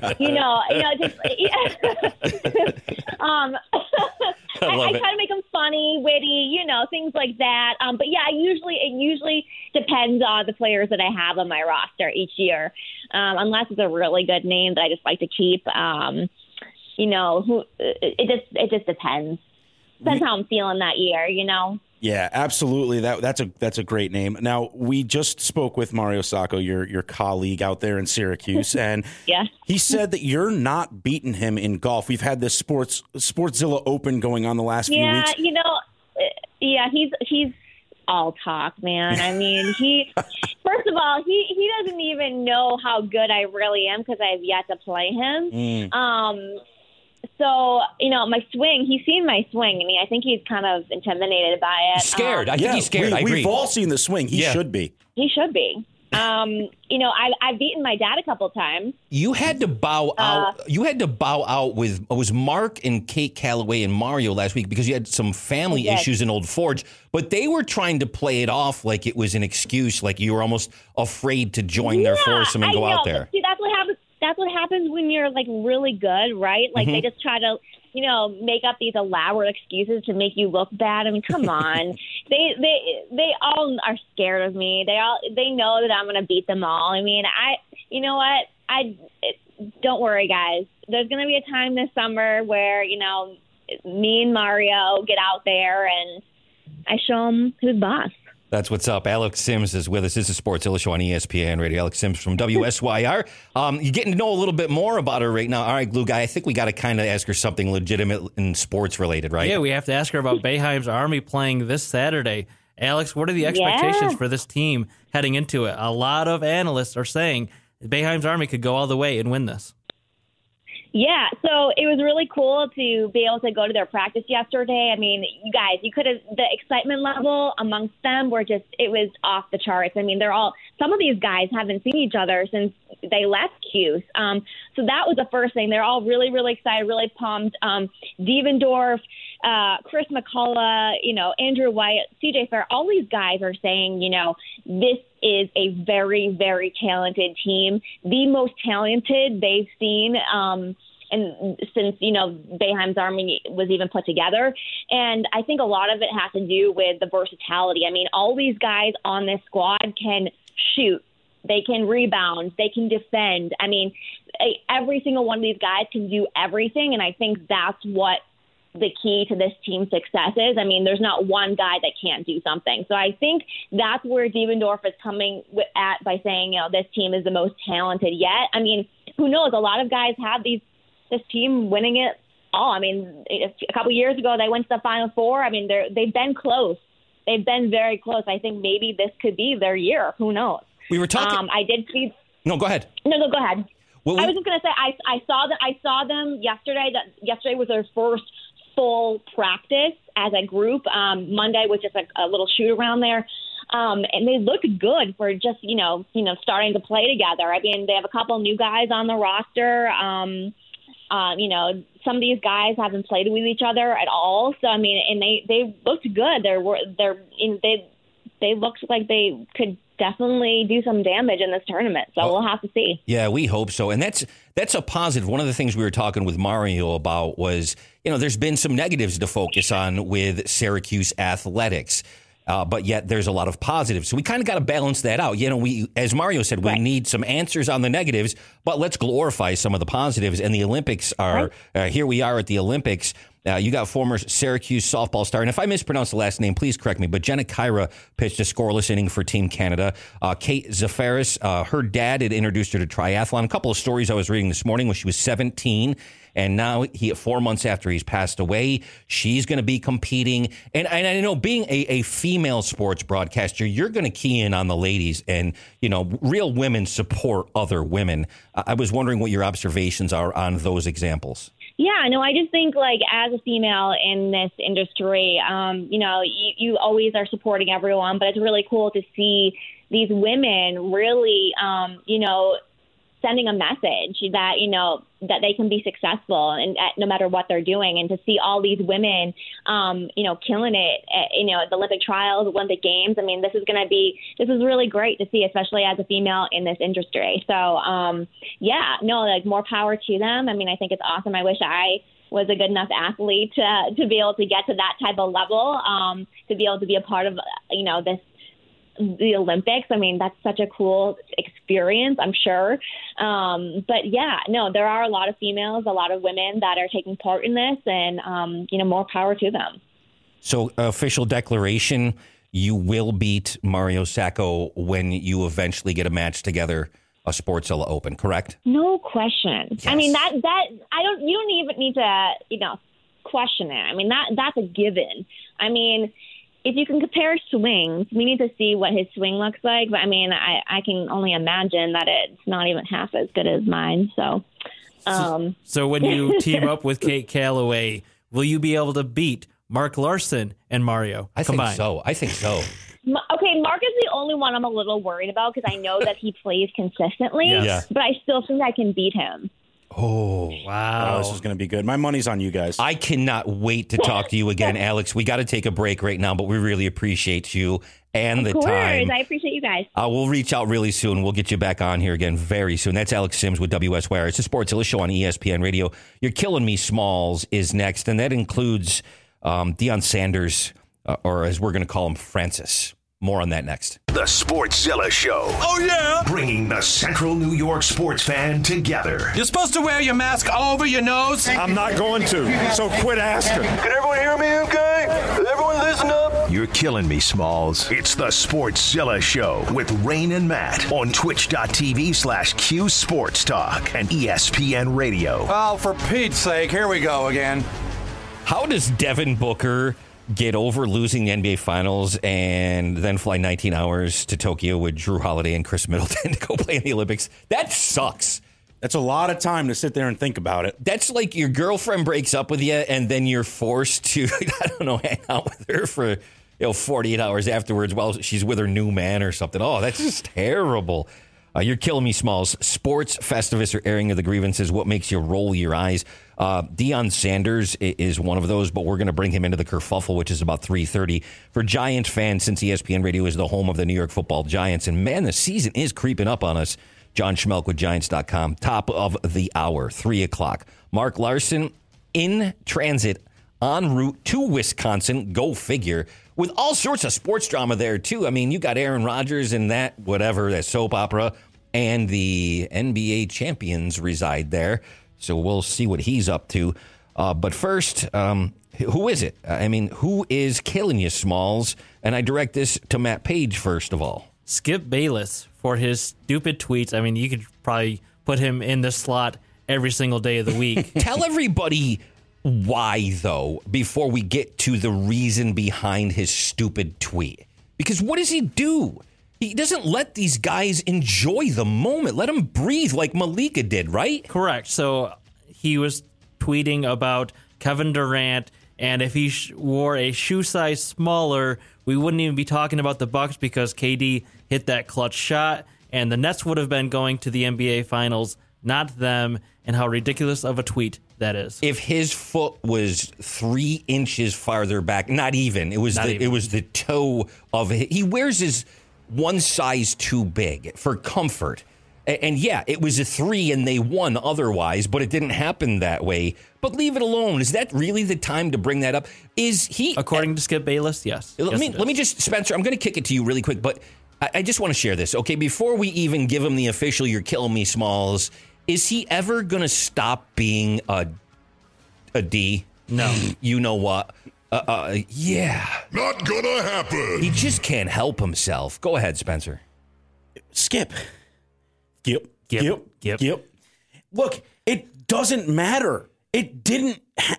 try to make them funny, witty, things like that. But yeah, it usually depends on the players that I have on my roster each year. Unless it's a really good name that I just like to keep. It just depends. Depends how I'm feeling that year, Yeah, absolutely. That's a great name. Now, we just spoke with Mario Sacco, your colleague out there in Syracuse, and yeah, he said that you're not beating him in golf. We've had this Sportszilla Open going on the last few weeks. He's all talk, man. I mean, first of all, he doesn't even know how good I really am because I've yet to play him. So, my swing, he's seen my swing. I mean, I think he's kind of intimidated by it. He's scared. I think he's scared. I agree. We've all seen the swing. He should be. He should be. I've beaten my dad a couple times. You had to bow out. You had to bow out with, it was Mark and Kate Calloway and Mario last week because you had some family issues in Old Forge. But they were trying to play it off like it was an excuse, like you were almost afraid to join their foursome and go out there. See, that's what happens. That's what happens when you're like really good, right? Like they just try to, make up these elaborate excuses to make you look bad. I mean, come on. They all are scared of me. They know that I'm going to beat them all. I mean, don't worry, guys. There's going to be a time this summer where, me and Mario get out there and I show him who's boss. That's what's up. Alex Sims is with us. This is Sportszilla Show on ESPN Radio. Alex Sims from WSYR. You're getting to know a little bit more about her right now. All right, Glue Guy, I think we got to kind of ask her something legitimate and sports related, right? Yeah, we have to ask her about Boeheim's Army playing this Saturday. Alex, what are the expectations for this team heading into it? A lot of analysts are saying Boeheim's Army could go all the way and win this. Yeah, so it was really cool to be able to go to their practice yesterday. I mean, you guys, the excitement level amongst them it was off the charts. I mean, some of these guys haven't seen each other since they left Cuse. So that was the first thing. They're all really, really excited, really pumped. Devendorf, Chris McCullough, Andrew White, CJ Fair, all these guys are saying, this is a very, very talented team, the most talented they've seen and since, Boeheim's Army was even put together. And I think a lot of it has to do with the versatility. I mean, all these guys on this squad can shoot. They can rebound. They can defend. I mean, every single one of these guys can do everything, and I think that's what the key to this team's success is. I mean, there's not one guy that can't do something. So I think that's where Devendorf is coming at by saying, this team is the most talented yet. I mean, who knows? A lot of guys have this team winning it all. I mean, a couple years ago, they went to the Final Four. I mean, they've been close. They've been very close. I think maybe this could be their year. Who knows? We were talking. I did see. No, go ahead. No, go ahead. Well, I was just going to say I saw them yesterday. Yesterday was their first full practice as a group. Monday was just a little shoot around there. And they look good for just, starting to play together. I mean, they have a couple new guys on the roster. Some of these guys haven't played with each other at all. So, I mean, and they looked good. They looked like they could definitely do some damage in this tournament. So we'll have to see. Yeah, we hope so. And that's a positive. One of the things we were talking with Mario about was, there's been some negatives to focus on with Syracuse athletics. But yet there's a lot of positives. So we kind of got to balance that out. We, as Mario said, we need some answers on the negatives, but let's glorify some of the positives. And the Olympics are, here we are at the Olympics. You got former Syracuse softball star, and if I mispronounce the last name, please correct me, but Jenna Kyra pitched a scoreless inning for Team Canada. Kate Zafaris, her dad had introduced her to triathlon. A couple of stories I was reading this morning when she was 17, and now 4 months after he's passed away, she's going to be competing. And I know being a female sports broadcaster, you're going to key in on the ladies, and, real women support other women. I was wondering what your observations are on those examples. Yeah, no, I just think as a female in this industry, you always are supporting everyone, but it's really cool to see these women really, sending a message that, that they can be successful and no matter what they're doing. And to see all these women, killing it, at the Olympic trials, Olympic games. I mean, this is really great to see, especially as a female in this industry. So, more power to them. I mean, I think it's awesome. I wish I was a good enough athlete to be able to get to that type of level, to be able to be a part of, the Olympics. I mean, that's such a cool experience, I'm sure. There are a lot of females, a lot of women that are taking part in this, and, more power to them. So official declaration, you will beat Mario Sacco when you eventually get a match together, a Sportszilla Open, correct? No question. Yes. I mean, you don't even need to, question it. I mean, that's a given. I mean, if you can compare swings, we need to see what his swing looks like. But I mean, I can only imagine that it's not even half as good as mine. So when you team up with Kate Calloway, will you be able to beat Mark Larson and Mario combined? I think so. Okay, Mark is the only one I'm a little worried about because I know that he plays consistently, but I still think I can beat him. Oh, wow. This is going to be good. My money's on you guys. I cannot wait to talk to you again, Alex. We got to take a break right now, but we really appreciate you and the time. I appreciate you guys. We'll reach out really soon. We'll get you back on here again very soon. That's Alex Sims with WSYR. It's a Sportszilla show on ESPN Radio. You're Killing Me Smalls is next, and that includes Deion Sanders, or as we're going to call him, Francis. More on that next. The Sportszilla Show. Oh, yeah? Bringing the Central New York sports fan together. You're supposed to wear your mask over your nose? I'm not going to, so quit asking. Can everyone hear me okay? Everyone listen up. You're killing me, Smalls. It's the Sportszilla Show with Rain and Matt on twitch.tv/Q Sports Talk and ESPN Radio. Oh, for Pete's sake, here we go again. How does Devin Booker get over losing the NBA Finals and then fly 19 hours to Tokyo with Drew Holiday and Chris Middleton to go play in the Olympics? That sucks. That's a lot of time to sit there and think about it. That's like your girlfriend breaks up with you and then you're forced to, hang out with her for 48 hours afterwards while she's with her new man or something. Oh, that's just terrible. You're killing me, Smalls. Sports Festivus are airing of the grievances. What makes you roll your eyes? Deion Sanders is one of those, but we're going to bring him into the kerfuffle, which is about 3:30. For Giants fans, since ESPN Radio is the home of the New York Football Giants, and man, the season is creeping up on us. John Schmelk with Giants.com. Top of the hour, 3 o'clock. Mark Larson in transit en route to Wisconsin. Go figure. With all sorts of sports drama there, too. I mean, you got Aaron Rodgers and that soap opera, and the NBA champions reside there. So we'll see what he's up to. But first, who is it? Who is killing you, Smalls? And I direct this to Matt Page, first of all. Skip Bayless for his stupid tweets. I mean, you could probably put him in the slot every single day of the week. Tell everybody why, though, before we get to the reason behind his stupid tweet. Because what does he do? He doesn't let these guys enjoy the moment. Let them breathe like Malika did, right? Correct. So he was tweeting about Kevin Durant And if he wore a shoe size smaller, we wouldn't even be talking about the Bucks because KD hit that clutch shot, and the Nets would have been going to the NBA Finals, not them, and how ridiculous of a tweet that is. If his foot was 3 inches farther back, not even. It was the toe of it. He wears his one size too big for comfort. And yeah, it was a 3 and they won otherwise, but it didn't happen that way. But leave it alone. Is that really the time to bring that up? Is he? According to Skip Bayless, yes. Let me just, Spencer, I'm going to kick it to you really quick, but I just want to share this. Okay, before we even give him the official "You're killing me, Smalls," is he ever going to stop being a D? No. You know what? Yeah. Not gonna happen. He just can't help himself. Go ahead, Spencer. Skip. Look, it doesn't matter. It didn't,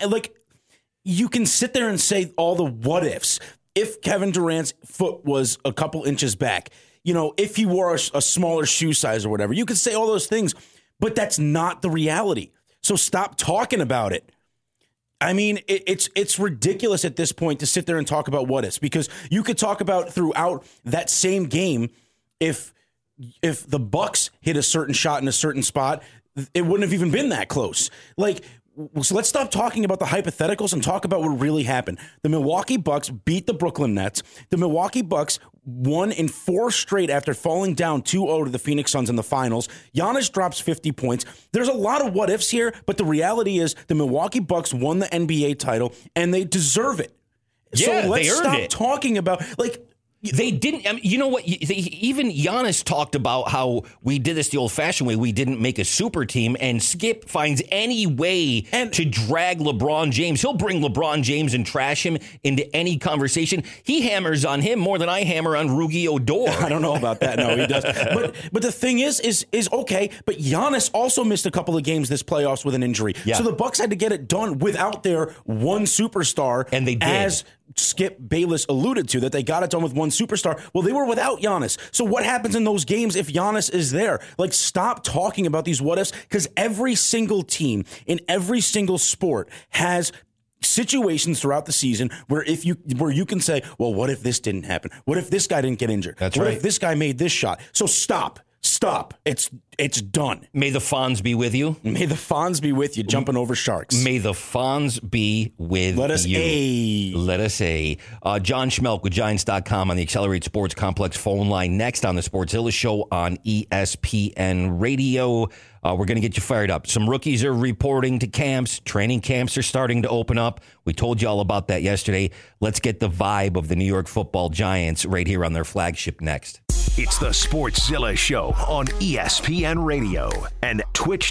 you can sit there and say all the what ifs. If Kevin Durant's foot was a couple inches back, if he wore a smaller shoe size or whatever, you could say all those things, but that's not the reality. So stop talking about it. I mean, it's ridiculous at this point to sit there and talk about what ifs, because you could talk about throughout that same game, if the Bucks hit a certain shot in a certain spot, it wouldn't have even been that close. So let's stop talking about the hypotheticals and talk about what really happened. The Milwaukee Bucks beat the Brooklyn Nets. The Milwaukee Bucks won in 4 straight after falling down 2-0 to the Phoenix Suns in the finals. Giannis drops 50 points. There's a lot of what ifs here, but the reality is the Milwaukee Bucks won the NBA title and they deserve it. Yeah, so let's they earned stop it. talking about They didn't. I mean, you know what? Even Giannis talked about how we did this the old-fashioned way. We didn't make a super team, and Skip finds any way to drag LeBron James. He'll bring LeBron James and trash him into any conversation. He hammers on him more than I hammer on Rugi Odor. I don't know about that. No, he does. But the thing is okay. But Giannis also missed a couple of games this playoffs with an injury. Yeah. So the Bucks had to get it done without their one superstar, and they did. As Skip Bayless alluded to, that they got it done with one superstar. Well, they were without Giannis. So what happens in those games if Giannis is there? Stop talking about these what ifs, because every single team in every single sport has situations throughout the season where you can say, well, what if this didn't happen? What if this guy didn't get injured? That's what right. if this guy made this shot? So stop. It's done. May the Fonz be with you. May the Fonz be with you, jumping over sharks. May the Fonz be with you. Let us A. John Schmelk with Giants.com on the Accelerate Sports Complex phone line. Next on the Sportszilla Show on ESPN Radio. We're going to get you fired up. Some rookies are reporting to camps. Training camps are starting to open up. We told you all about that yesterday. Let's get the vibe of the New York Football Giants right here on their flagship next. It's the Sportszilla Show on ESPN Radio and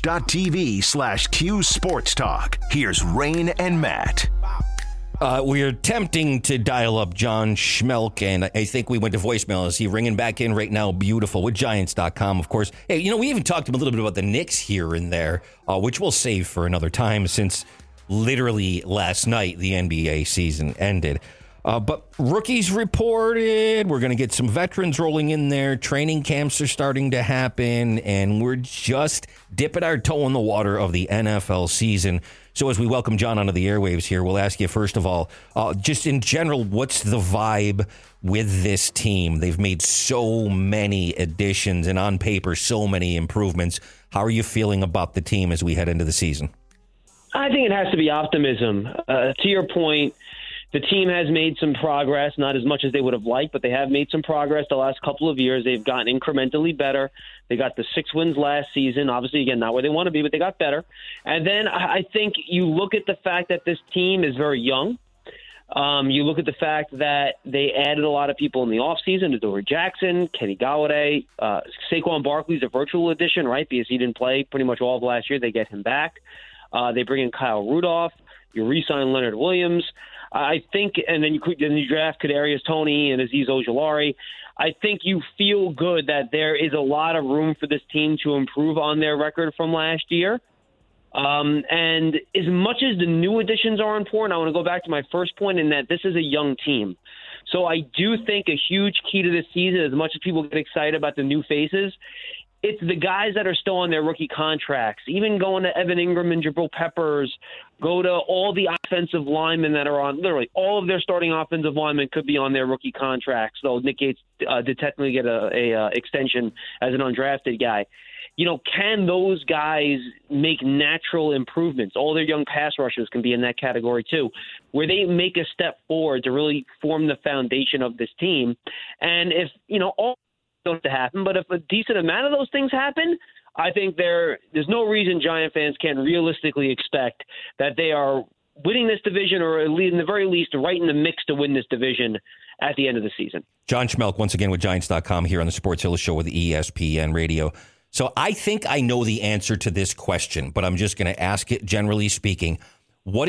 twitch.tv/Q Sports Talk. Here's Rain and Matt. We are attempting to dial up John Schmelk, and I think we went to voicemail. Is he ringing back in right now? Beautiful. With Giants.com, of course. Hey, we even talked a little bit about the Knicks here and there, which we'll save for another time since literally last night the NBA season ended. But rookies reported. We're going to get some veterans rolling in there. Training camps are starting to happen, and we're just dipping our toe in the water of the NFL season. So as we welcome John onto the airwaves here, we'll ask you, first of all, just in general, what's the vibe with this team? They've made so many additions and on paper, so many improvements. How are you feeling about the team as we head into the season? I think it has to be optimism. To your point, the team has made some progress, not as much as they would have liked, but they have made some progress the last couple of years. They've gotten incrementally better. They got the 6 wins last season. Obviously, again, not where they want to be, but they got better. And then I think you look at the fact that this team is very young. You look at the fact that they added a lot of people in the offseason, Adoree Jackson, Kenny Golladay, Saquon Barkley's a virtual addition, right, because he didn't play pretty much all of last year. They get him back. They bring in Kyle Rudolph. You re-sign Leonard Williams. I think, and then you draft Kadarius Toney and Azeez Ojulari. I think you feel good that there is a lot of room for this team to improve on their record from last year. And as much as the new additions are important, I want to go back to my first point in that this is a young team. So I do think a huge key to this season, as much as people get excited about the new faces, it's the guys that are still on their rookie contracts, even going to Evan Ingram and Jabril Peppers, go to all the offensive linemen that are on, literally all of their starting offensive linemen could be on their rookie contracts, though Nick Gates did technically get a extension as an undrafted guy. Can those guys make natural improvements? All their young pass rushers can be in that category too, where they make a step forward to really form the foundation of this team. And if, all don't to happen, but if a decent amount of those things happen, I think there's no reason Giant fans can realistically expect that they are winning this division, or at least, in the very least, right in the mix to win this division at the end of the season. John Schmelk, once again with Giants.com here on the Sports Illustrated Show with ESPN Radio. So I think I know the answer to this question, but I'm just going to ask it generally speaking. What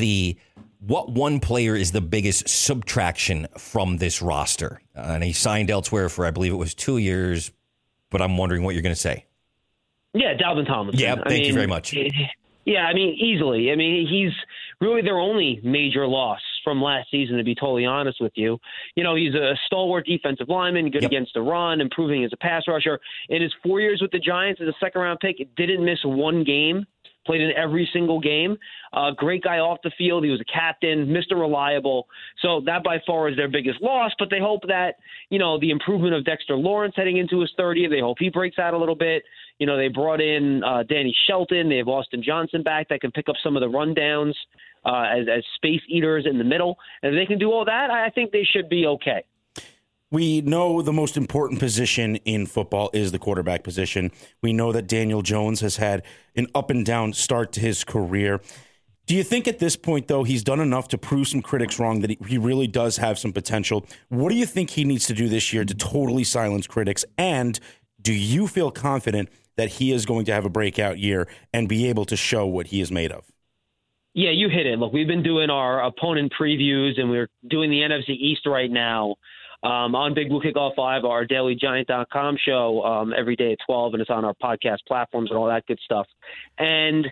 one player is the biggest subtraction from this roster? And he signed elsewhere for, I believe it was 2 years, but I'm wondering what you're going to say. Yeah, Dalvin Tomlinson. Yeah, thank you very much. Yeah, easily. He's really their only major loss from last season, to be totally honest with you. He's a stalwart defensive lineman, good against the run, improving as a pass rusher. In his 4 years with the Giants as a second-round pick, didn't miss one game. Played in every single game. Great guy off the field. He was a captain, Mr. Reliable. So that by far is their biggest loss, but they hope that, the improvement of Dexter Lawrence heading into his third year, they hope he breaks out a little bit. They brought in Danny Shelton. They have Austin Johnson back that can pick up some of the rundowns as space eaters in the middle. And if they can do all that, I think they should be okay. We know the most important position in football is the quarterback position. We know that Daniel Jones has had an up and down start to his career. Do you think at this point, though, he's done enough to prove some critics wrong, that he really does have some potential? What do you think he needs to do this year to totally silence critics? And do you feel confident that he is going to have a breakout year and be able to show what he is made of? Yeah, you hit it. Look, we've been doing our opponent previews, and we're doing the NFC East right now. On Big Blue Kickoff Live, our daily Giant.com show every day at 12, and it's on our podcast platforms and all that good stuff. And,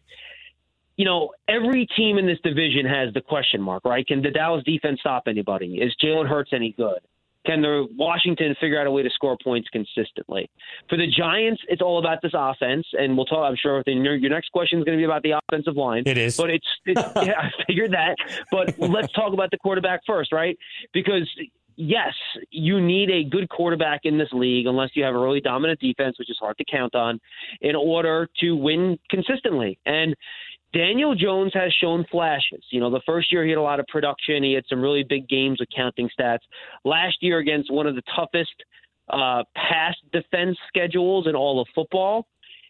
every team in this division has the question mark, right? Can the Dallas defense stop anybody? Is Jalen Hurts any good? Can the Washington figure out a way to score points consistently? For the Giants, it's all about this offense, and we'll talk. I'm sure your next question is going to be about the offensive line. It is, but it's yeah, I figured that. But let's talk about the quarterback first, right? Because yes, you need a good quarterback in this league, unless you have a really dominant defense, which is hard to count on, in order to win consistently. And Daniel Jones has shown flashes. The first year he had a lot of production. He had some really big games with counting stats. Last year against one of the toughest pass defense schedules in all of football,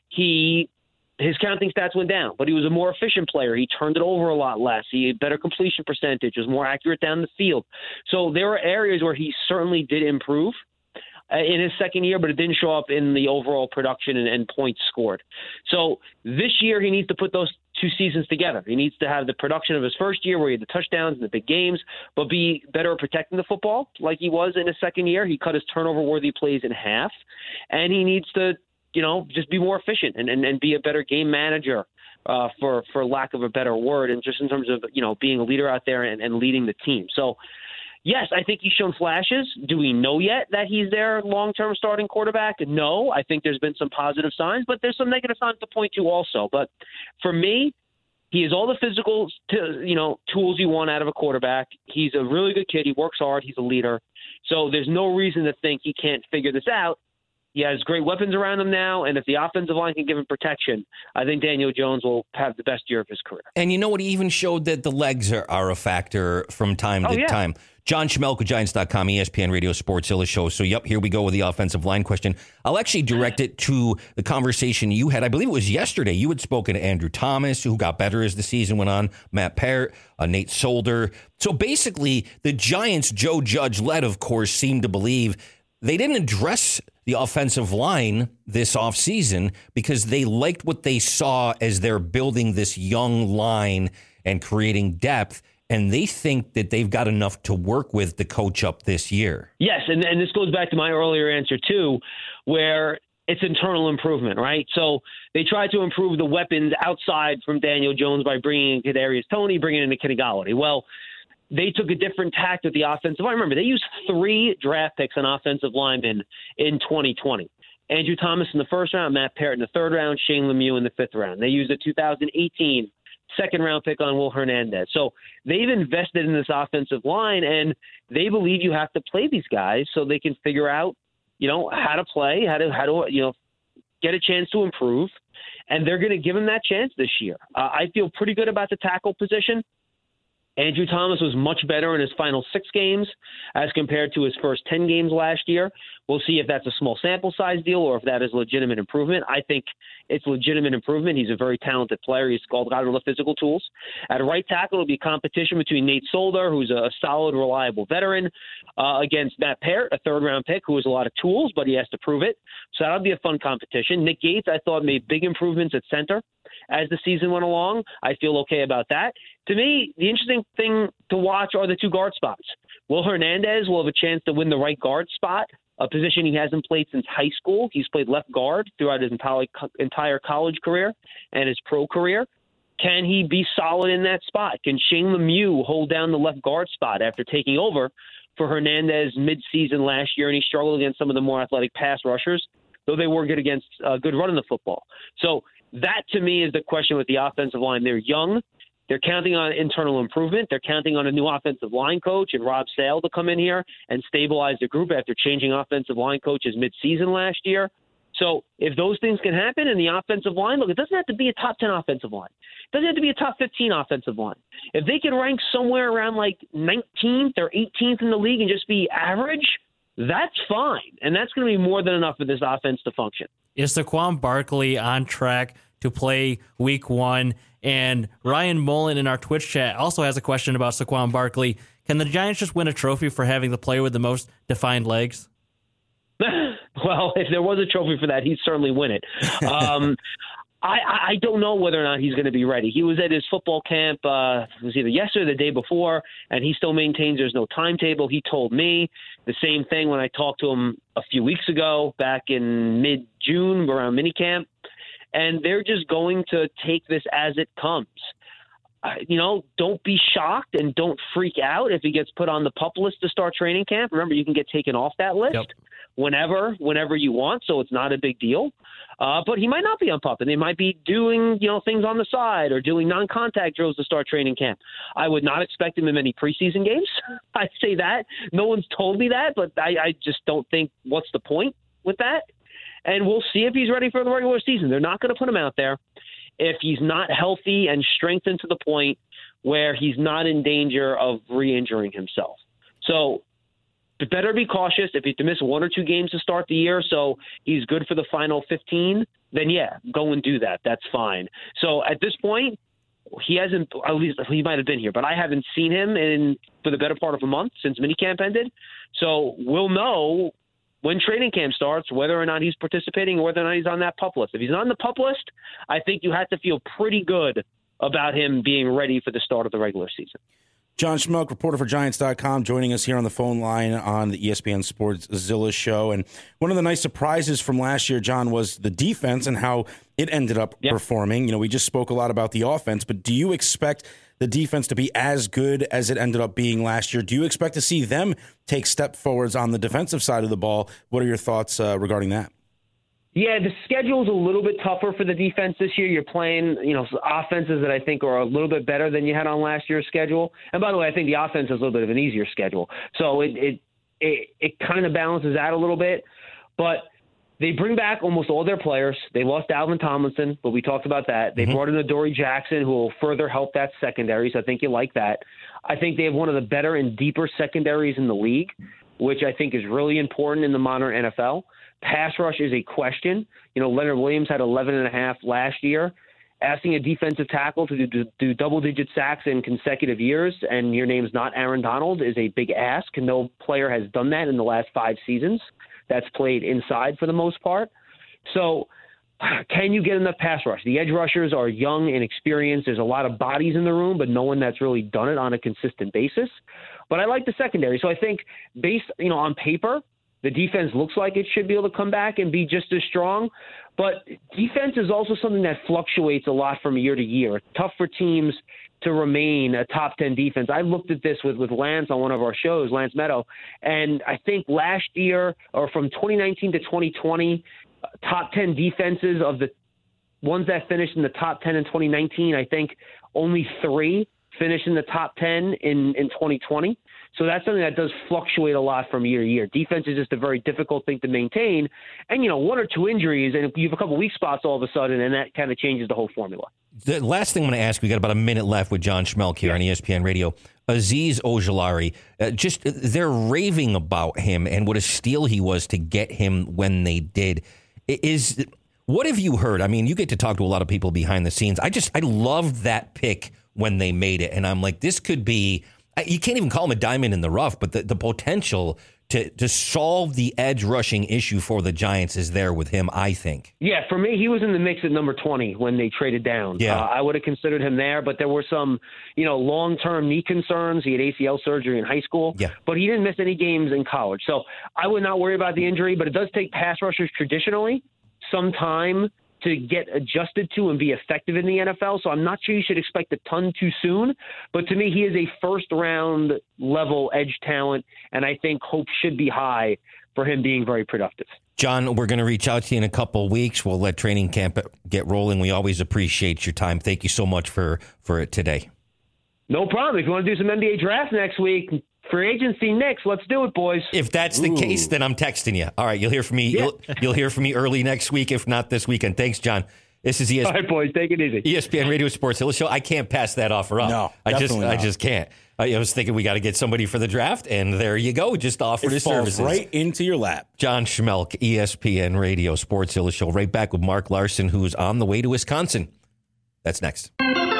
his counting stats went down, but he was a more efficient player. He turned it over a lot less. He had better completion percentage, was more accurate down the field. So there were areas where he certainly did improve in his second year, but it didn't show up in the overall production and points scored. So this year he needs to put those two seasons together. He needs to have the production of his first year where he had the touchdowns and the big games, but be better at protecting the football like he was in his second year. He cut his turnover-worthy plays in half, and he needs to just be more efficient and be a better game manager, for lack of a better word, and just in terms of, being a leader out there and leading the team. So, yes, I think he's shown flashes. Do we know yet that he's their long-term starting quarterback? No. I think there's been some positive signs, but there's some negative signs to point to also. But for me, he has all the physical, tools you want out of a quarterback. He's a really good kid. He works hard. He's a leader. So there's no reason to think he can't figure this out. He has great weapons around him now, and if the offensive line can give him protection, I think Daniel Jones will have the best year of his career. And you know what? He even showed that the legs are a factor from time to time. John Schmelk with Giants.com, ESPN Radio Sports Illustrated Show. So, here we go with the offensive line question. I'll actually direct it to the conversation you had. I believe it was yesterday. You had spoken to Andrew Thomas, who got better as the season went on, Matt Parrott, Nate Solder. So, basically, the Giants, Joe Judge led, of course, seemed to believe they didn't address the offensive line this offseason because they liked what they saw as they're building this young line and creating depth. And they think that they've got enough to work with to coach up this year. Yes, and this goes back to my earlier answer, too, where it's internal improvement, right? So they tried to improve the weapons outside from Daniel Jones by bringing in Kadarius Toney, bringing in Kenny Golladay. Well, they took a different tact with the offensive line. Remember, they used 3 draft picks on offensive linemen in 2020. Andrew Thomas in the first round, Matt Parrott in the third round, Shane Lemieux in the fifth round. They used a 2018 second-round pick on Will Hernandez. So they've invested in this offensive line, and they believe you have to play these guys so they can figure out, how to play, how to get a chance to improve, and they're going to give him that chance this year. I feel pretty good about the tackle position. Andrew Thomas was much better in his final 6 games as compared to his first 10 games last year. We'll see if that's a small sample size deal or if that is legitimate improvement. I think it's legitimate improvement. He's a very talented player. He's got all the physical tools. At right tackle, it'll be a competition between Nate Solder, who's a solid, reliable veteran, against Matt Parrott, a third-round pick who has a lot of tools, but he has to prove it. So that'll be a fun competition. Nick Gates, I thought, made big improvements at center as the season went along. I feel okay about that. To me, the interesting thing to watch are the 2 guard spots. Will Hernandez will have a chance to win the right guard spot, a position he hasn't played since high school. He's played left guard throughout his entire college career and his pro career. Can he be solid in that spot? Can Shane Lemieux hold down the left guard spot after taking over for Hernandez mid-season last year, and he struggled against some of the more athletic pass rushers, though they were good against good running the football. So that, to me, is the question with the offensive line. They're young. They're counting on internal improvement. They're counting on a new offensive line coach and Rob Sale to come in here and stabilize the group after changing offensive line coaches mid-season last year. So if those things can happen in the offensive line, look, it doesn't have to be a top 10 offensive line. It doesn't have to be a top 15 offensive line. If they can rank somewhere around like 19th or 18th in the league and just be average, that's fine. And that's going to be more than enough for this offense to function. Is Saquon Barkley on track to play week 1? And Ryan Mullen in our Twitch chat also has a question about Saquon Barkley. Can the Giants just win a trophy for having the player with the most defined legs? Well, if there was a trophy for that, he'd certainly win it. I don't know whether or not he's going to be ready. He was at his football camp, it was either yesterday or the day before, and he still maintains there's no timetable. He told me the same thing when I talked to him a few weeks ago, back in mid-June around minicamp. And they're just going to take this as it comes. Don't be shocked and don't freak out if he gets put on the PUP list to start training camp. Remember, you can get taken off that list whenever you want, so it's not a big deal. But he might not be on PUP, and they might be doing things on the side or doing non-contact drills to start training camp. I would not expect him in many preseason games. I'd say that. No one's told me that, but I just don't think what's the point with that. And we'll see if he's ready for the regular season. They're not going to put him out there if he's not healthy and strengthened to the point where he's not in danger of re-injuring himself. So better be cautious. If he has to miss 1 or 2 games to start the year so he's good for the final 15, then yeah, go and do that. That's fine. So at this point, he hasn't, at least he might have been here, but I haven't seen him for the better part of a month since minicamp ended. So we'll know when training camp starts, whether or not he's participating or whether or not he's on that PUP list. If he's on the PUP list, I think you have to feel pretty good about him being ready for the start of the regular season. John Schmelk, reporter for Giants.com, joining us here on the phone line on the ESPN Sports Zilla show. And one of the nice surprises from last year, John, was the defense and how it ended up performing. We just spoke a lot about the offense, but do you expect the defense to be as good as it ended up being last year? Do you expect to see them take step forwards on the defensive side of the ball? What are your thoughts regarding that? Yeah, the schedule's a little bit tougher for the defense this year. You're playing, offenses that I think are a little bit better than you had on last year's schedule. And by the way, I think the offense is a little bit of an easier schedule. So it kind of balances out a little bit. But they bring back almost all their players. They lost Alvin Tomlinson, but we talked about that. They brought in Adoree Jackson, who will further help that secondary, so I think you like that. I think they have one of the better and deeper secondaries in the league, which I think is really important in the modern NFL. Pass rush is a question. Leonard Williams had 11.5 last year. Asking a defensive tackle to do double-digit sacks in consecutive years, and your name's not Aaron Donald, is a big ask. No player has done that in the last 5 seasons. That's played inside for the most part. So can you get enough pass rush? The edge rushers are young and experienced. There's a lot of bodies in the room, but no one that's really done it on a consistent basis. But I like the secondary. So I think based, on paper, the defense looks like it should be able to come back and be just as strong. But defense is also something that fluctuates a lot from year to year. It's tough for teams to remain a top 10 defense. I looked at this with Lance on one of our shows, Lance Meadow, and I think last year, or from 2019 to 2020, top 10 defenses of the ones that finished in the top 10 in 2019. I think only 3 finished in the top 10 in 2020. So that's something that does fluctuate a lot from year to year. Defense is just a very difficult thing to maintain. And, 1 or 2 injuries, and you have a couple weak spots all of a sudden, and that kind of changes the whole formula. The last thing I'm going to ask, we got about a minute left with John Schmelk here on ESPN Radio. Azeez Ojulari, they're raving about him and what a steal he was to get him when they did. What have you heard? I mean, you get to talk to a lot of people behind the scenes. I loved that pick when they made it. And I'm like, this could be, you can't even call him a diamond in the rough, but the potential to solve the edge rushing issue for the Giants is there with him, I think. Yeah, for me, he was in the mix at number 20 when they traded down. Yeah. I would have considered him there, but there were some, long-term knee concerns. He had ACL surgery in high school, but he didn't miss any games in college. So I would not worry about the injury, but it does take pass rushers traditionally some time to get adjusted to and be effective in the NFL. So I'm not sure you should expect a ton too soon. But to me, he is a first-round level edge talent, and I think hope should be high for him being very productive. John, we're going to reach out to you in a couple of weeks. We'll let training camp get rolling. We always appreciate your time. Thank you so much for it today. No problem. If you want to do some NBA draft next week, free agency next, let's do it, boys. If that's the case, then I'm texting you. All right, you'll hear from me. Yeah. You'll hear from me early next week, if not this weekend. Thanks, John. This is ESPN. All right, boys, take it easy. ESPN Radio Sports Hill Show. I can't pass that offer up. No, I just can't. I was thinking we got to get somebody for the draft, and there you go. Just offered his services right into your lap. John Schmelk, ESPN Radio Sports Hill Show. Right back with Mark Larson, who's on the way to Wisconsin. That's next.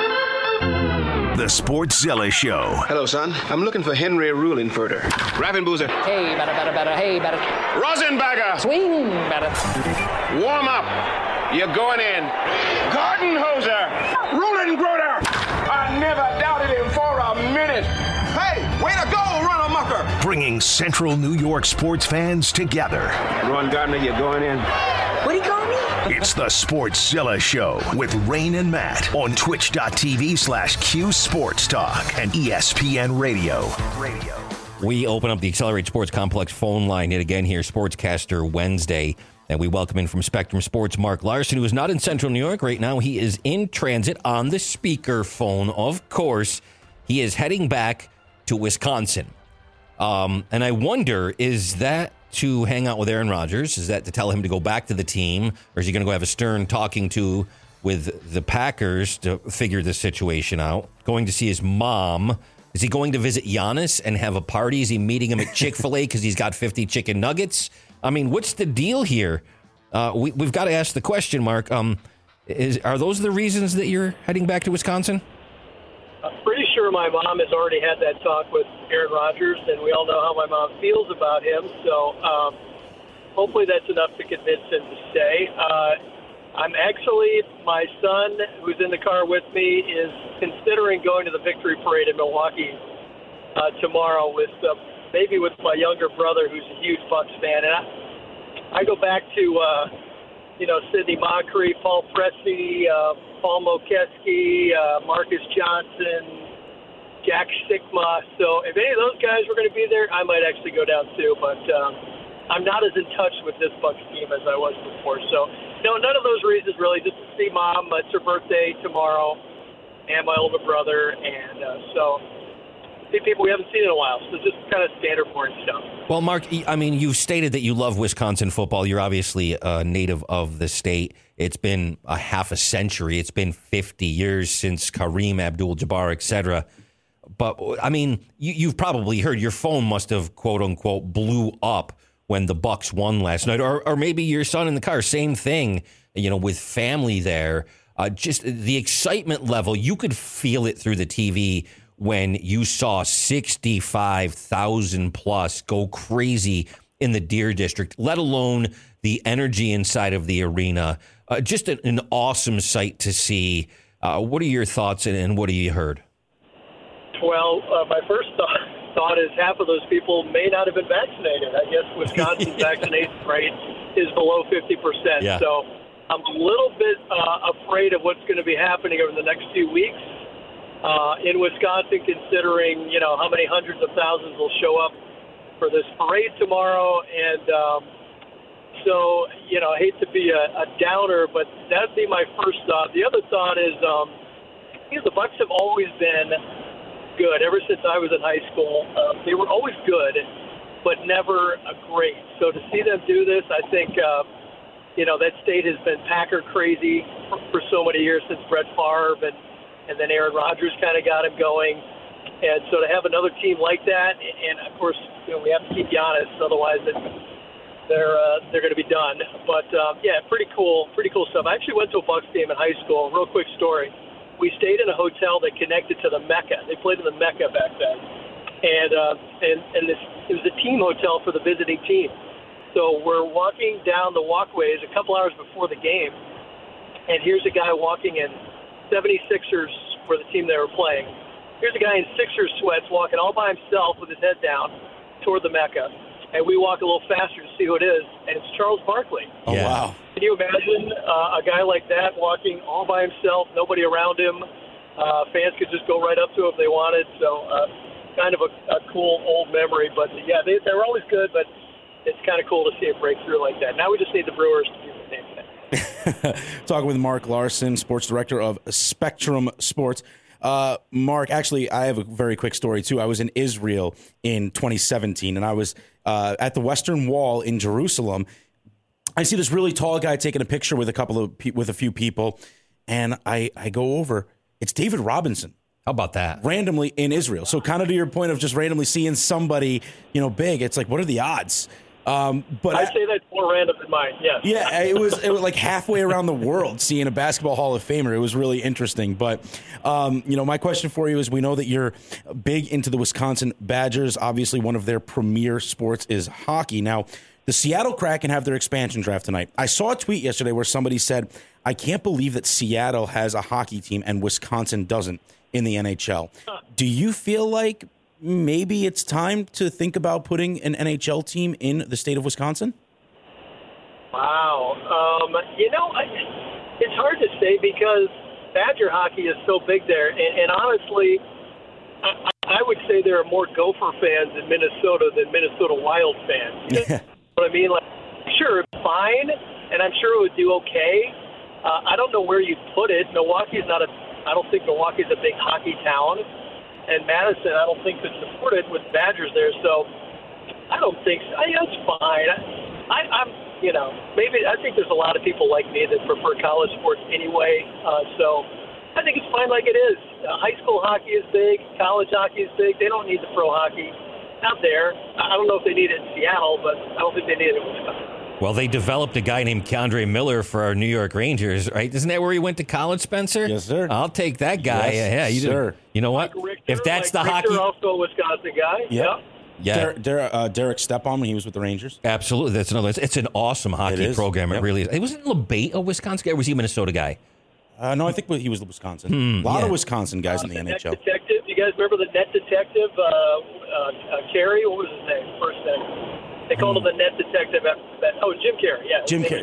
The Sportszilla Show. Hello, son. I'm looking for Henry Ruhlenfurter. Ravenboozer. Hey, better. Hey, better. Rosenbagger. Swing, better. Warm up. You're going in. Gardenhoser. Ruhlengroder. I never doubted him for a minute. Hey, way to go, Runner-mucker. Bringing Central New York sports fans together. Ron Gardner, you're going in. What do you call me? It's the Sportszilla Show with Rain and Matt on twitch.tv/Q Sports Talk and ESPN Radio. We open up the Accelerate Sports Complex phone line yet again here, Sportscaster Wednesday. And we welcome in from Spectrum Sports, Mark Larson, who is not in Central New York right now. He is in transit on the speakerphone, of course. He is heading back to Wisconsin. And I wonder, is that to hang out with Aaron Rodgers? Is that to tell him to go back to the team? Or is he going to go have a stern talking to with the Packers to figure the situation out? Going to see his mom? Is he going to visit Giannis and have a party? Is he meeting him at Chick-fil-A because he's got 50 chicken nuggets? I mean, what's the deal here? We've got to ask the question, Mark. Are those the reasons that you're heading back to Wisconsin? I'm pretty sure my mom has already had that talk with Aaron Rodgers, and we all know how my mom feels about him. So hopefully that's enough to convince him to stay. My son, who's in the car with me, is considering going to the victory parade in Milwaukee tomorrow with maybe with my younger brother, who's a huge Bucs fan. And I go back to, Sidney Moncrief, Paul Pressey, Paul Mokeski, Marcus Johnson, Jack Stigma. So if any of those guys were going to be there, I might actually go down too. But I'm not as in touch with this Bucs team as I was before. So, no, none of those reasons really. Just to see Mom. It's her birthday tomorrow, and my older brother. And so see people we haven't seen in a while. So just kind of standard boring stuff. Well, Mark, I mean, you've stated that you love Wisconsin football. You're obviously a native of the state. It's been a half a century. It's been 50 years since Kareem Abdul-Jabbar, et cetera. But, I mean, you've probably heard your phone must have, quote unquote, blew up when the Bucs won last night. Or maybe your son in the car, same thing, with family there. Just the excitement level, you could feel it through the TV when you saw 65,000 plus go crazy in the Deer District, let alone the energy inside of the arena. Just an awesome sight to see. What are your thoughts and what have you heard? Well, my first thought is half of those people may not have been vaccinated. I guess Wisconsin's vaccination rate is below 50%. Yeah. So I'm a little bit afraid of what's going to be happening over the next few weeks in Wisconsin, considering, how many hundreds of thousands will show up for this parade tomorrow. And so, I hate to be a downer, but that'd be my first thought. The other thought is, the Bucks have always been good ever since I was in high school. They were always good, but never great. So to see them do this, I think, that state has been Packer crazy for so many years since Brett Favre, and then Aaron Rodgers kind of got him going. And so to have another team like that, and of course, we have to keep Giannis, otherwise they're going to be done. But pretty cool stuff. I actually went to a Bucks game in high school. Real quick story: we stayed in a hotel that connected to the Mecca. They played in the Mecca back then, and it was a team hotel for the visiting team. So we're walking down the walkways a couple hours before the game, and here's a guy walking in 76ers for the team they were playing. Here's a guy in Sixers sweats walking all by himself with his head down toward the Mecca. And we walk a little faster to see who it is, and it's Charles Barkley. Oh, wow. Can you imagine a guy like that walking all by himself, nobody around him? Fans could just go right up to him if they wanted. So kind of a cool old memory. But, they're always good, but it's kind of cool to see it break through like that. Now we just need the Brewers to do the same thing. Talking with Mark Larson, sports director of Spectrum Sports. Mark, actually, I have a very quick story, too. I was in Israel in 2017, and I was at the Western Wall in Jerusalem. I see this really tall guy taking a picture with a few people, and I go over. It's David Robinson. How about that? Randomly in Israel. So kind of to your point of just randomly seeing somebody, big, it's like, what are the odds? But I'd say that's more random than mine, yes. Yeah, it was like halfway around the world seeing a basketball Hall of Famer. It was really interesting. But, my question for you is, we know that you're big into the Wisconsin Badgers. Obviously, one of their premier sports is hockey. Now, the Seattle Kraken have their expansion draft tonight. I saw a tweet yesterday where somebody said, I can't believe that Seattle has a hockey team and Wisconsin doesn't in the NHL. Do you feel like maybe it's time to think about putting an NHL team in the state of Wisconsin? Wow. It's hard to say because Badger hockey is so big there. And honestly, I would say there are more Gopher fans in Minnesota than Minnesota Wild fans. You know what I mean? Like, sure, it's fine, and I'm sure it would do okay. I don't know where you put it. I don't think Milwaukee's a big hockey town. And Madison, I don't think could support it with Badgers there. So I don't think so. It's fine. Maybe I think there's a lot of people like me that prefer college sports anyway. So I think it's fine like it is. High school hockey is big. College hockey is big. They don't need the pro hockey out there. I don't know if they need it in Seattle, but I don't think they need it in Wisconsin. Well, they developed a guy named Keandre Miller for our New York Rangers, right? Isn't that where he went to college, Spencer? Yes, sir. I'll take that guy. Yes, sir. You know what? Richter, if that's the Richter, hockey, also a Wisconsin guy. Yep. Yeah. Derek Stepan when he was with the Rangers. Absolutely. That's another. It's an awesome hockey program. It really is. It wasn't LeBate a Wisconsin guy, or was he a Minnesota guy? No, I think he was Wisconsin. A lot of Wisconsin guys in the NHL. Detective. You guys remember the net detective, Carey? What was his name? First name. They called him the net detective. Jim Carey. Yeah. Jim Carey.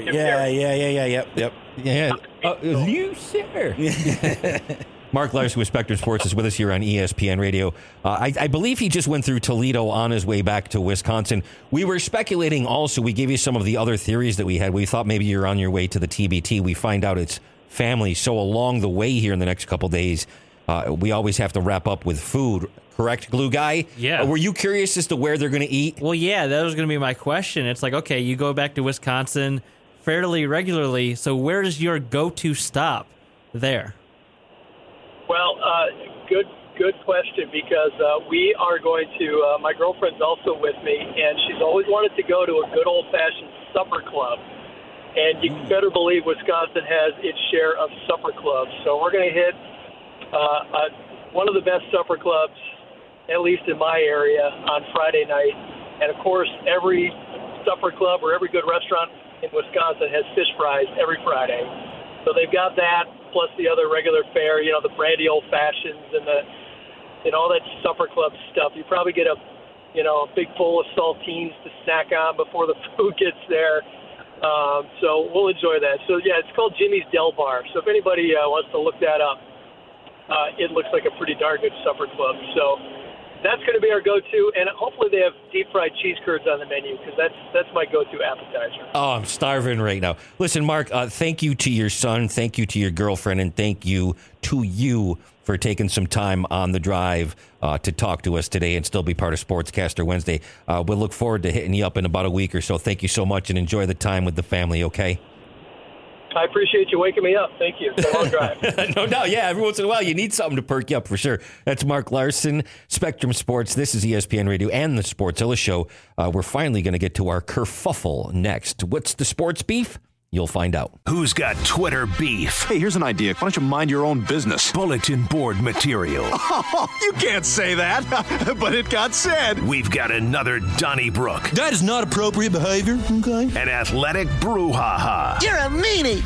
Yeah. You, sir. Mark Larson with Spectrum Sports is with us here on ESPN Radio. I believe he just went through Toledo on his way back to Wisconsin. We were speculating also, we gave you some of the other theories that we had. We thought maybe you're on your way to the TBT. We find out it's family. So along the way here in the next couple days, we always have to wrap up with food. Correct, Glue Guy? Yeah. Were you curious as to where they're going to eat? Well, yeah, that was going to be my question. It's like, okay, you go back to Wisconsin fairly regularly, so where is your go-to stop there? Well, good question, because we are going to, my girlfriend's also with me, and she's always wanted to go to a good old-fashioned supper club. And you better believe Wisconsin has its share of supper clubs. So we're going to hit one of the best supper clubs, at least in my area, on Friday night. And, of course, every supper club or every good restaurant in Wisconsin has fish fries every Friday. So they've got that, plus the other regular fare, the brandy old-fashions and all that supper club stuff. You probably get a big bowl of saltines to snack on before the food gets there. So we'll enjoy that. So, yeah, it's called Jimmy's Del Bar. So if anybody wants to look that up, it looks like a pretty darn good supper club. So that's going to be our go-to, and hopefully they have deep-fried cheese curds on the menu because that's my go-to appetizer. Oh, I'm starving right now. Listen, Mark, thank you to your son, thank you to your girlfriend, and thank you to you for taking some time on the drive to talk to us today and still be part of Sportscaster Wednesday. We'll look forward to hitting you up in about a week or so. Thank you so much, and enjoy the time with the family, okay? I appreciate you waking me up. Thank you. It's a long drive. No doubt. Yeah, every once in a while you need something to perk you up for sure. That's Mark Larson, Spectrum Sports. This is ESPN Radio and the Sportszilla Show. We're finally going to get to our kerfuffle next. What's the sports beef? You'll find out. Who's got Twitter beef? Hey, here's an idea. Why don't you mind your own business? Bulletin board material. Oh, you can't say that, but it got said. We've got another Donnybrook. That is not appropriate behavior, okay? An athletic brouhaha. You're a meanie.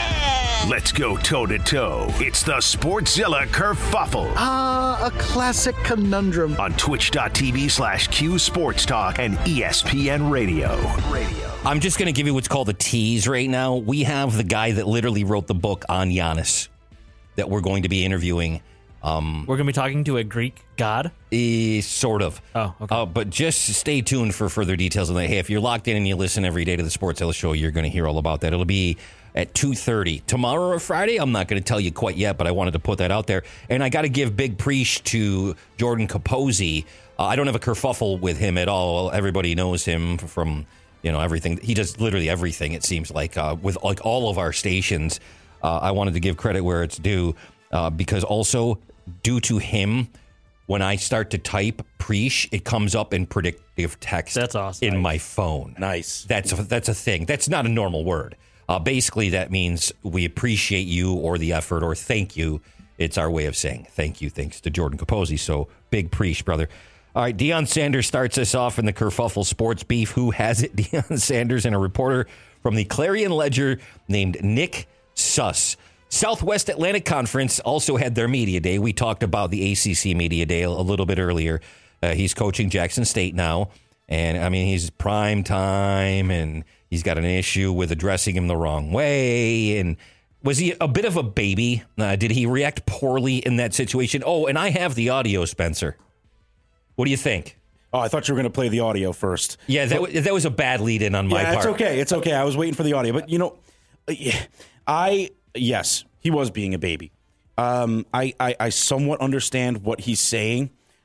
Let's go toe-to-toe. It's the Sportszilla Kerfuffle. A classic conundrum. On twitch.tv/Q Sports Talk and ESPN Radio. I'm just going to give you what's called a tease right now. We have the guy that literally wrote the book on Giannis that we're going to be interviewing. We're going to be talking to a Greek god? Sort of. Oh, okay. But just stay tuned for further details on that. Hey, if you're locked in and you listen every day to the Sportszilla Show, you're going to hear all about that. It'll be at 2:30. Tomorrow or Friday, I'm not going to tell you quite yet, but I wanted to put that out there. And I got to give big preach to Jordan Capozzi. I don't have a kerfuffle with him at all. Everybody knows him from... everything. He does literally everything, it seems like, with like all of our stations. I wanted to give credit where it's due because also due to him, when I start to type preach, it comes up in predictive text. That's awesome. In my phone. Nice. That's a thing. That's not a normal word. Basically, that means we appreciate you or the effort or thank you. It's our way of saying thank you. Thanks to Jordan Capozzi. So big preach, brother. All right, Deion Sanders starts us off in the kerfuffle sports beef. Who has it? Deion Sanders and a reporter from the Clarion Ledger named Nick Suss. Southwest Atlantic Conference also had their media day. We talked about the ACC media day a little bit earlier. He's coaching Jackson State now, and I mean he's prime time, and he's got an issue with addressing him the wrong way. And was he a bit of a baby? Did he react poorly in that situation? Oh, and I have the audio, Spencer. What do you think? Oh, I thought you were going to play the audio first. Yeah, that was a bad lead-in on my part. It's okay. It's okay. I was waiting for the audio. But, yes, he was being a baby. I somewhat understand what he's saying.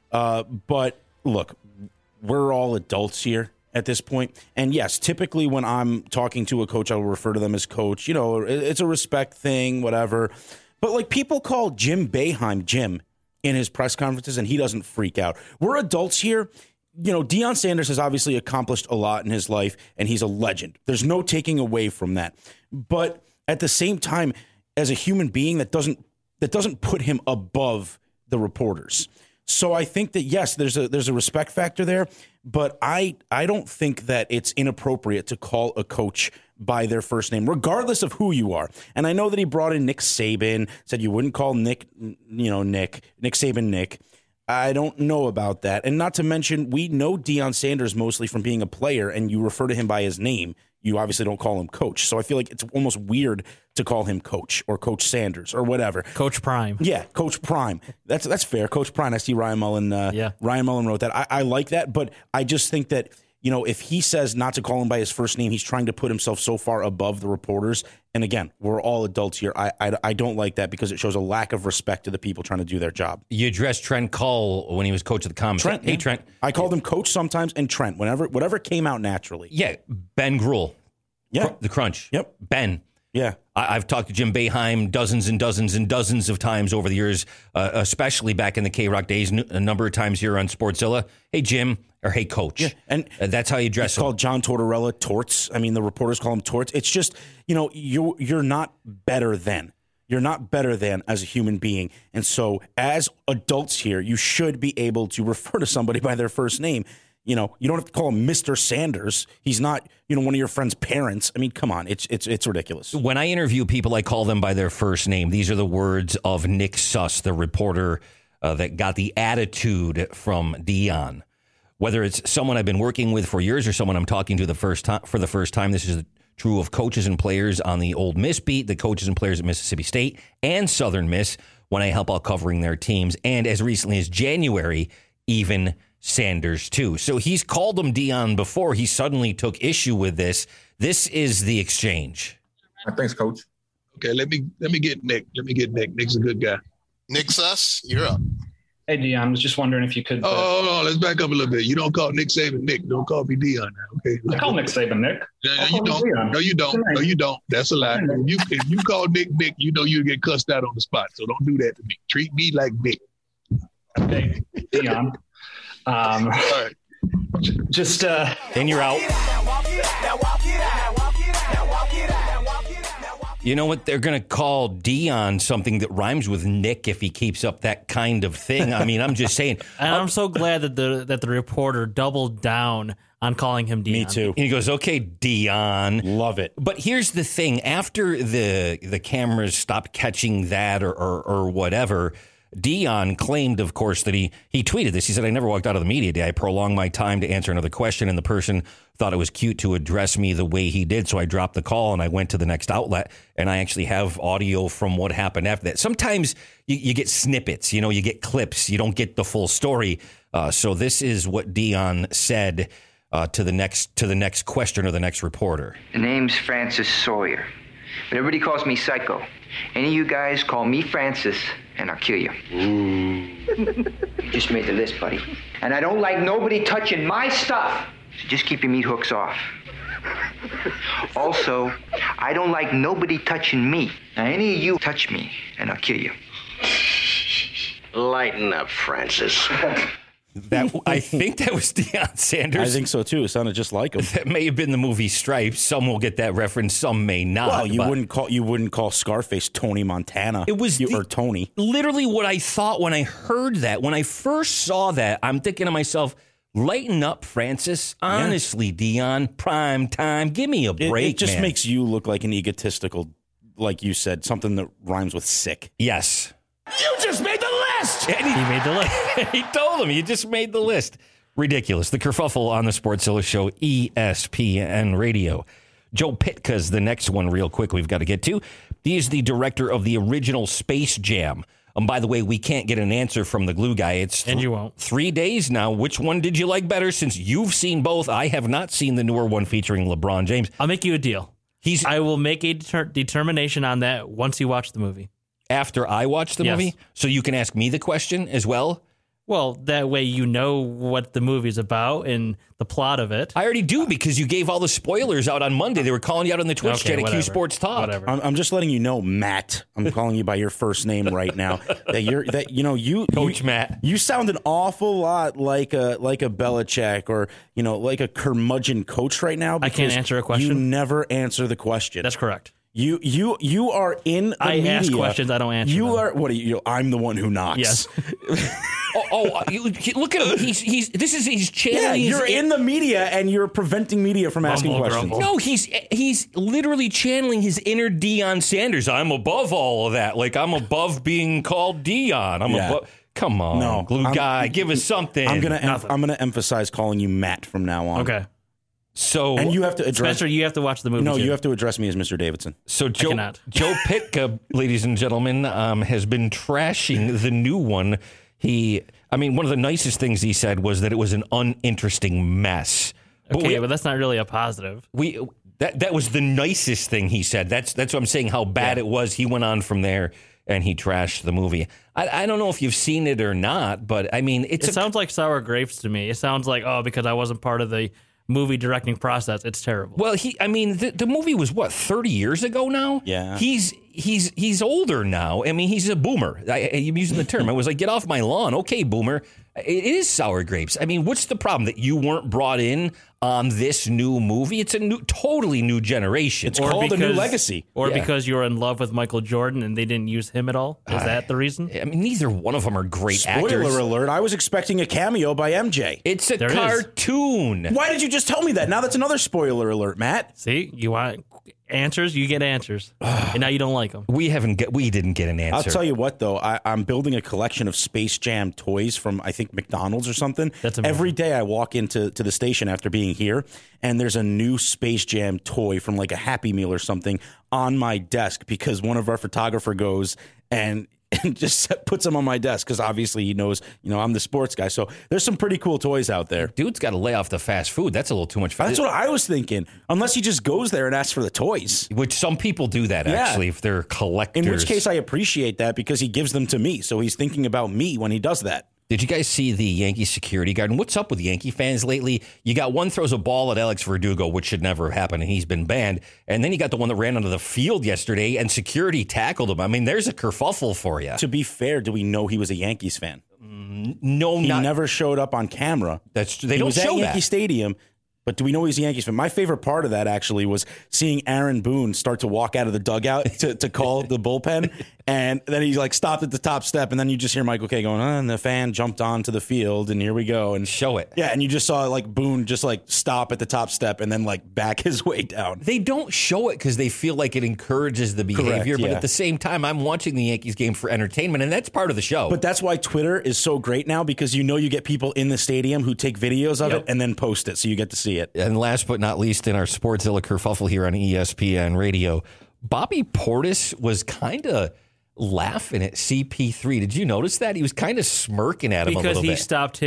But, look, we're all adults here at this point. And, yes, typically when I'm talking to a coach, I will refer to them as coach. It's a respect thing, whatever. But, like, people call Jim Boeheim Jim in his press conferences, and he doesn't freak out. We're adults here. Deion Sanders has obviously accomplished a lot in his life, and he's a legend. There's no taking away from that. But at the same time, as a human being, that doesn't put him above the reporters. So I think that, yes, there's a respect factor there, but I don't think that it's inappropriate to call a coach by their first name, regardless of who you are. And I know that he brought in Nick Saban, said you wouldn't call Nick Saban Nick. I don't know about that. And not to mention, we know Deion Sanders mostly from being a player, and you refer to him by his name. You obviously don't call him coach. So I feel like it's almost weird to call him coach or Coach Sanders or whatever. Coach Prime. Yeah, Coach Prime. That's fair. Coach Prime. I see Ryan Mullen. Ryan Mullen wrote that. I like that, but I just think that, if he says not to call him by his first name, he's trying to put himself so far above the reporters. And again, we're all adults here. I don't like that because it shows a lack of respect to the people trying to do their job. You addressed Trent Cull when he was coach of the Comets. Trent. Hey, Trent. I called him coach sometimes, and Trent, whatever came out naturally. Yeah, Ben Gruhl. Yeah. The Crunch. Yep. Ben. Yeah. I've talked to Jim Boeheim dozens and dozens and dozens of times over the years, especially back in the K-Rock days, a number of times here on Sportszilla. Hey, Jim, or hey, Coach. Yeah. And that's how you address It's called John Tortorella Torts. I mean, the reporters call him Torts. It's just, you're not better than. You're not better than as a human being. And so as adults here, you should be able to refer to somebody by their first name. You don't have to call him Mr. Sanders. He's not, one of your friend's parents. I mean, come on. It's ridiculous. When I interview people, I call them by their first name. These are the words of Nick Suss, the reporter that got the attitude from Deion. Whether it's someone I've been working with for years or someone I'm talking to for the first time, this is true of coaches and players on the Ole Miss beat, the coaches and players at Mississippi State and Southern Miss when I help out covering their teams. And as recently as January, even Sanders too. So he's called him Deion before. He suddenly took issue with this. This is the exchange. Thanks, Coach. Okay, let me get Nick. Nick's a good guy. Nick Suss, you're up. Hey, Deion, I was just wondering if you could... hold on. Let's back up a little bit. You don't call Nick Saban Nick. Don't call me Deion now, okay? I call Nick Saban Nick. You don't. No, you don't. No, you don't. That's a lie. If you call Nick, you know you get cussed out on the spot. So don't do that to me. Treat me like Nick. Okay, Deion. All right. Just... And you're out. You know what? They're going to call Deion something that rhymes with Nick if he keeps up that kind of thing. I mean, I'm just saying. And I'm so glad that the reporter doubled down on calling him Deion. Me too. And he goes, okay, Deion. Love it. But here's the thing. After the cameras stopped catching that or whatever, Deion claimed, of course, that he tweeted this. He said, I never walked out of the media day. I prolonged my time to answer another question, and the person thought it was cute to address me the way he did. So I dropped the call and I went to the next outlet, and I actually have audio from what happened after that. Sometimes you get snippets, you get clips. You don't get the full story. So this is what Deion said to the next question or the next reporter. The name's Francis Sawyer, but everybody calls me Psycho. Any of you guys call me Francis, and I'll kill you. You just made the list, buddy. And I don't like nobody touching my stuff, so just keep your meat hooks off. Also, I don't like nobody touching me. Now, any of you touch me, and I'll kill you. Lighten up, Francis. I think that was Deion Sanders. I think so too. It sounded just like him. That may have been the movie Stripes. Some will get that reference. Some may not. Well, you wouldn't call Scarface Tony Montana. It was or Tony. Literally what I thought when I heard that. When I first saw that, I'm thinking to myself, lighten up, Francis. Honestly, Deion, prime time. Give me a break. It just man. makes you look like an egotistical, like you said, something that rhymes with sick. Yes. You just made the list! And he made the list. He told him, you just made the list. Ridiculous. The kerfuffle on the Sportszilla Show, ESPN Radio. Joe Pytka's the next one real quick we've got to get to. He is the director of the original Space Jam. And by the way, we can't get an answer from the glue guy. It's and you won't. 3 days now. Which one did you like better since you've seen both? I have not seen the newer one featuring LeBron James. I'll make you a deal. I will make a determination on that once you watch the movie. After I watch the movie? So you can ask me the question as well? Well, that way you know what the movie's about and the plot of it. I already do because you gave all the spoilers out on Monday. They were calling you out on the Twitch chat at Q Sports Talk. Whatever. I'm just letting you know, Matt. I'm calling you by your first name right now. Coach Matt. You sound an awful lot like a Belichick or like a curmudgeon coach right now. I can't answer a question. You never answer the question. That's correct. You are in the media. I ask questions, I don't answer them. You are, what are you? I'm the one who knocks. Yes. Look at him. He's channeling. Yeah, you're in the media and you're preventing media from asking questions. No, he's literally channeling his inner Deion Sanders. I'm above all of that. Like, I'm above being called Deion. I'm above. Come on, glue guy, give us something. I'm gonna emphasize calling you Matt from now on. Okay. So and you have to address Spencer. You have to watch the movie. No, too. you have to address me as Mr. Davidson. So Joe Pytka, ladies and gentlemen, has been trashing the new one. One of the nicest things he said was that it was an uninteresting mess. But that's not really a positive. That was the nicest thing he said. That's what I'm saying. How bad it was. He went on from there and he trashed the movie. I don't know if you've seen it or not, but I mean, it sounds like sour grapes to me. It sounds like because I wasn't part of the movie directing process, it's terrible. Well, the movie was 30 years ago now? Yeah. He's older now. I mean, he's a boomer. I'm using the term. I was like, get off my lawn. Okay, boomer. It is sour grapes. I mean, what's the problem? That you weren't brought in on this new movie? It's a totally new generation. It's called a new legacy. Or because you're in love with Michael Jordan and they didn't use him at all? Is that the reason? I mean, neither one of them are great actors. Spoiler alert, I was expecting a cameo by MJ. It's a cartoon. Why did you just tell me that? Now that's another spoiler alert, Matt. See, you want answers, you get answers. And now you don't like them. We didn't get an answer. I'll tell you what, though. I'm building a collection of Space Jam toys from, I think, McDonald's or something. That's amazing. Every day I walk into the station after being here, and there's a new Space Jam toy from like a Happy Meal or something on my desk because one of our photographer goes and and just puts them on my desk because obviously he knows, I'm the sports guy. So there's some pretty cool toys out there. Dude's got to lay off the fast food. That's a little too much fast. That's what I was thinking. Unless he just goes there and asks for the toys. Which some people do that, actually, if they're collectors. In which case I appreciate that because he gives them to me. So he's thinking about me when he does that. Did you guys see the Yankee security guard? And what's up with Yankee fans lately? You got one throws a ball at Alex Verdugo, which should never happen, and he's been banned. And then you got the one that ran onto the field yesterday, and security tackled him. I mean, there's a kerfuffle for you. To be fair, do we know he was a Yankees fan? No, he never showed up on camera. They don't was show at Yankee that. Stadium. But do we know he's a Yankees fan? My favorite part of that actually was seeing Aaron Boone start to walk out of the dugout to call the bullpen. And then he stopped at the top step. And then you just hear Michael Kay going, and the fan jumped onto the field. And here we go. And show it. Yeah. And you just saw Boone just stop at the top step and then back his way down. They don't show it because they feel like it encourages the behavior. Correct, but yeah. at the same time, I'm watching the Yankees game for entertainment. And that's part of the show. But that's why Twitter is so great now because you get people in the stadium who take videos of it and then post it. So you get to see it. And last but not least, in our Sportszilla kerfuffle here on ESPN Radio, Bobby Portis was kind of laughing at CP3. Did you notice that? He was kind of smirking at him a little bit. Because he stopped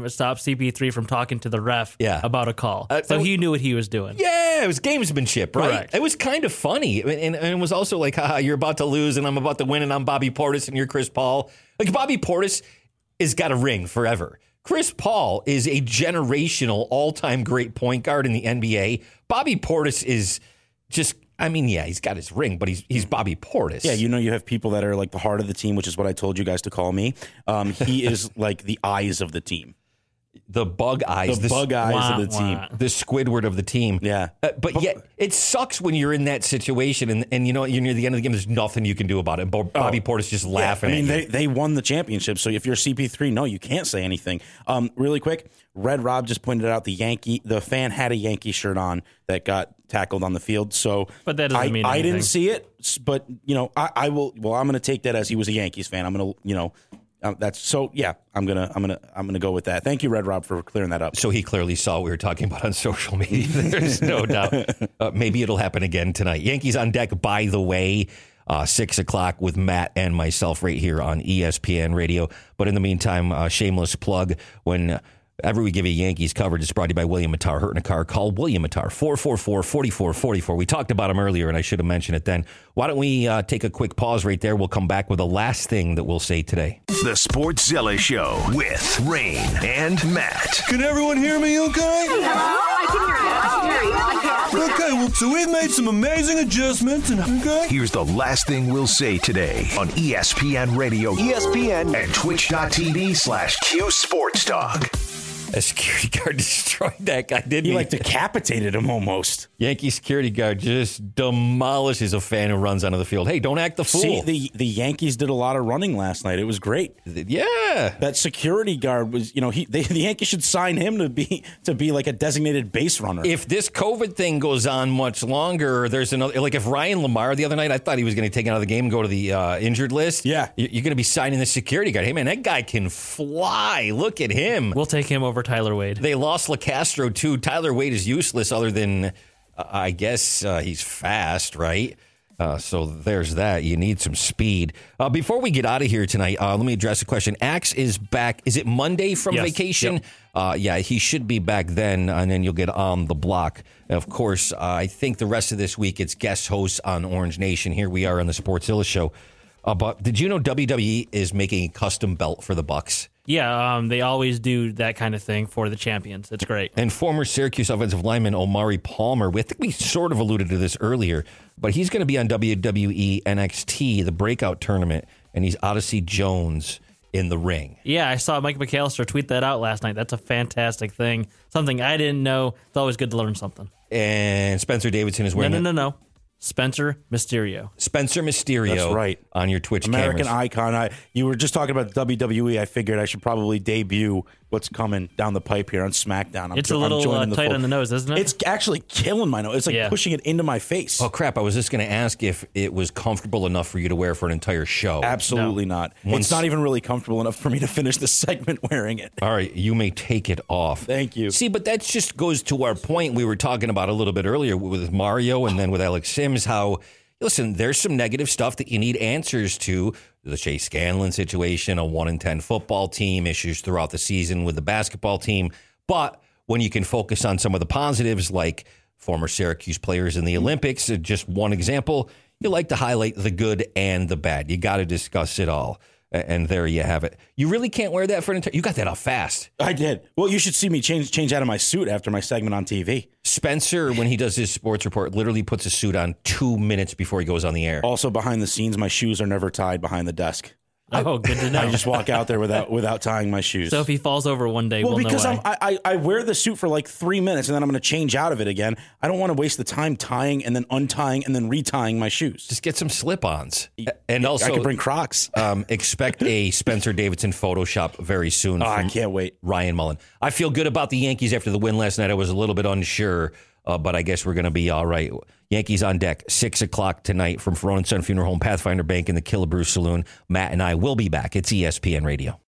CP3 from talking to the ref about a call. So he knew what he was doing. Yeah, it was gamesmanship, right? Correct. It was kind of funny. And it was also like, haha, you're about to lose and I'm about to win and I'm Bobby Portis and you're Chris Paul. Bobby Portis has got a ring forever. Chris Paul is a generational all-time great point guard in the NBA. Bobby Portis is just, he's got his ring, but he's Bobby Portis. Yeah, you have people that are the heart of the team, which is what I told you guys to call me. He is the eyes of the team. The bug eyes. The bug eyes of the team. The Squidward of the team. Yeah. But yet, it sucks when you're in that situation and you're near the end of the game, there's nothing you can do about it. Bobby Portis just laughing at you. They won the championship, so if you're CP3, no, you can't say anything. Really quick, Red Rob just pointed out the fan had a Yankee shirt on that got tackled on the field. So, but that doesn't mean anything. I didn't see it, but I will. Well, I'm going to take that as he was a Yankees fan. I'm going to, that's so. Yeah, I'm gonna go with that. Thank you, Red Rob, for clearing that up. So he clearly saw what we were talking about on social media. There's no doubt. Maybe it'll happen again tonight. Yankees on deck, by the way. 6 o'clock with Matt and myself right here on ESPN Radio. But in the meantime, shameless plug when. Ever we give you Yankees coverage, it's brought to you by William Mattar. Hurt in a car, call William Mattar, 444-4444. We talked about him earlier, and I should have mentioned it then. Why don't we take a quick pause right there? We'll come back with the last thing that we'll say today. The Sportszilla Show with Rain and Matt. Can everyone hear me okay? Hello? I can hear you. I can hear you. I can. Okay, well, so we've made some amazing adjustments, and okay? Here's the last thing we'll say today on ESPN Radio, ESPN, and twitch.tv/Q Sports Talk. A security guard destroyed that guy, didn't he? He decapitated him almost. Yankee security guard just demolishes a fan who runs onto the field. Hey, don't act the fool. See, the Yankees did a lot of running last night. It was great. Yeah. That security guard was, the Yankees should sign him to be like a designated base runner. If this COVID thing goes on much longer, there's another, if Ryan Lamar the other night, I thought he was going to take out of the game and go to the injured list. Yeah. You're going to be signing the security guard. Hey, man, that guy can fly. Look at him. We'll take him over Tyler Wade. They lost LeCastro, too. Tyler Wade is useless other than, I guess, he's fast, right? So there's that. You need some speed. Before we get out of here tonight, let me address a question. Axe is back. Is it Monday from vacation? Yep. Yeah, he should be back then, and then you'll get on the block. And of course, I think the rest of this week it's guest hosts on Orange Nation. Here we are on the Sportszilla Show. But did you know WWE is making a custom belt for the Bucks? Yeah, they always do that kind of thing for the champions. It's great. And former Syracuse offensive lineman Omari Palmer, I think we sort of alluded to this earlier, but he's going to be on WWE NXT, the breakout tournament, and he's Odyssey Jones in the ring. Yeah, I saw Mike McAllister tweet that out last night. That's a fantastic thing. Something I didn't know. It's always good to learn something. And Spencer Davidson is wearing No. Spencer Mysterio. Spencer Mysterio. That's right. On your Twitch American cameras. icon. You were just talking about WWE. I figured I should probably debut what's coming down the pipe here on SmackDown. It's a little tight on the nose, isn't it? It's actually killing my nose. It's pushing it into my face. Oh, crap. I was just going to ask if it was comfortable enough for you to wear for an entire show. Absolutely not. It's not even really comfortable enough for me to finish the segment wearing it. All right. You may take it off. Thank you. See, but that just goes to our point we were talking about a little bit earlier with Mario and then with Alex Sims, how listen, there's some negative stuff that you need answers to. The Chase Scanlon situation, a 1-10 football team, issues throughout the season with the basketball team. But when you can focus on some of the positives, like former Syracuse players in the Olympics, just one example, you like to highlight the good and the bad. You got to discuss it all. And there you have it. You really can't wear that for an entire... You got that off fast. I did. Well, you should see me change out of my suit after my segment on TV. Spencer, when he does his sports report, literally puts a suit on 2 minutes before he goes on the air. Also, behind the scenes, my shoes are never tied behind the desk. Oh, good to know. I just walk out there without tying my shoes. So if he falls over one day, we'll because know why. I wear the suit for like 3 minutes and then I'm going to change out of it again. I don't want to waste the time tying and then untying and then retying my shoes. Just get some slip-ons. And also, I can bring Crocs. Expect a Spencer Davidson Photoshop very soon. I can't wait. Ryan Mullen. I feel good about the Yankees after the win last night. I was a little bit unsure, but I guess we're going to be all right. Yankees on deck, 6 o'clock tonight from Ferone Sun Funeral Home, Pathfinder Bank, and the Killebrew Saloon. Matt and I will be back. It's ESPN Radio.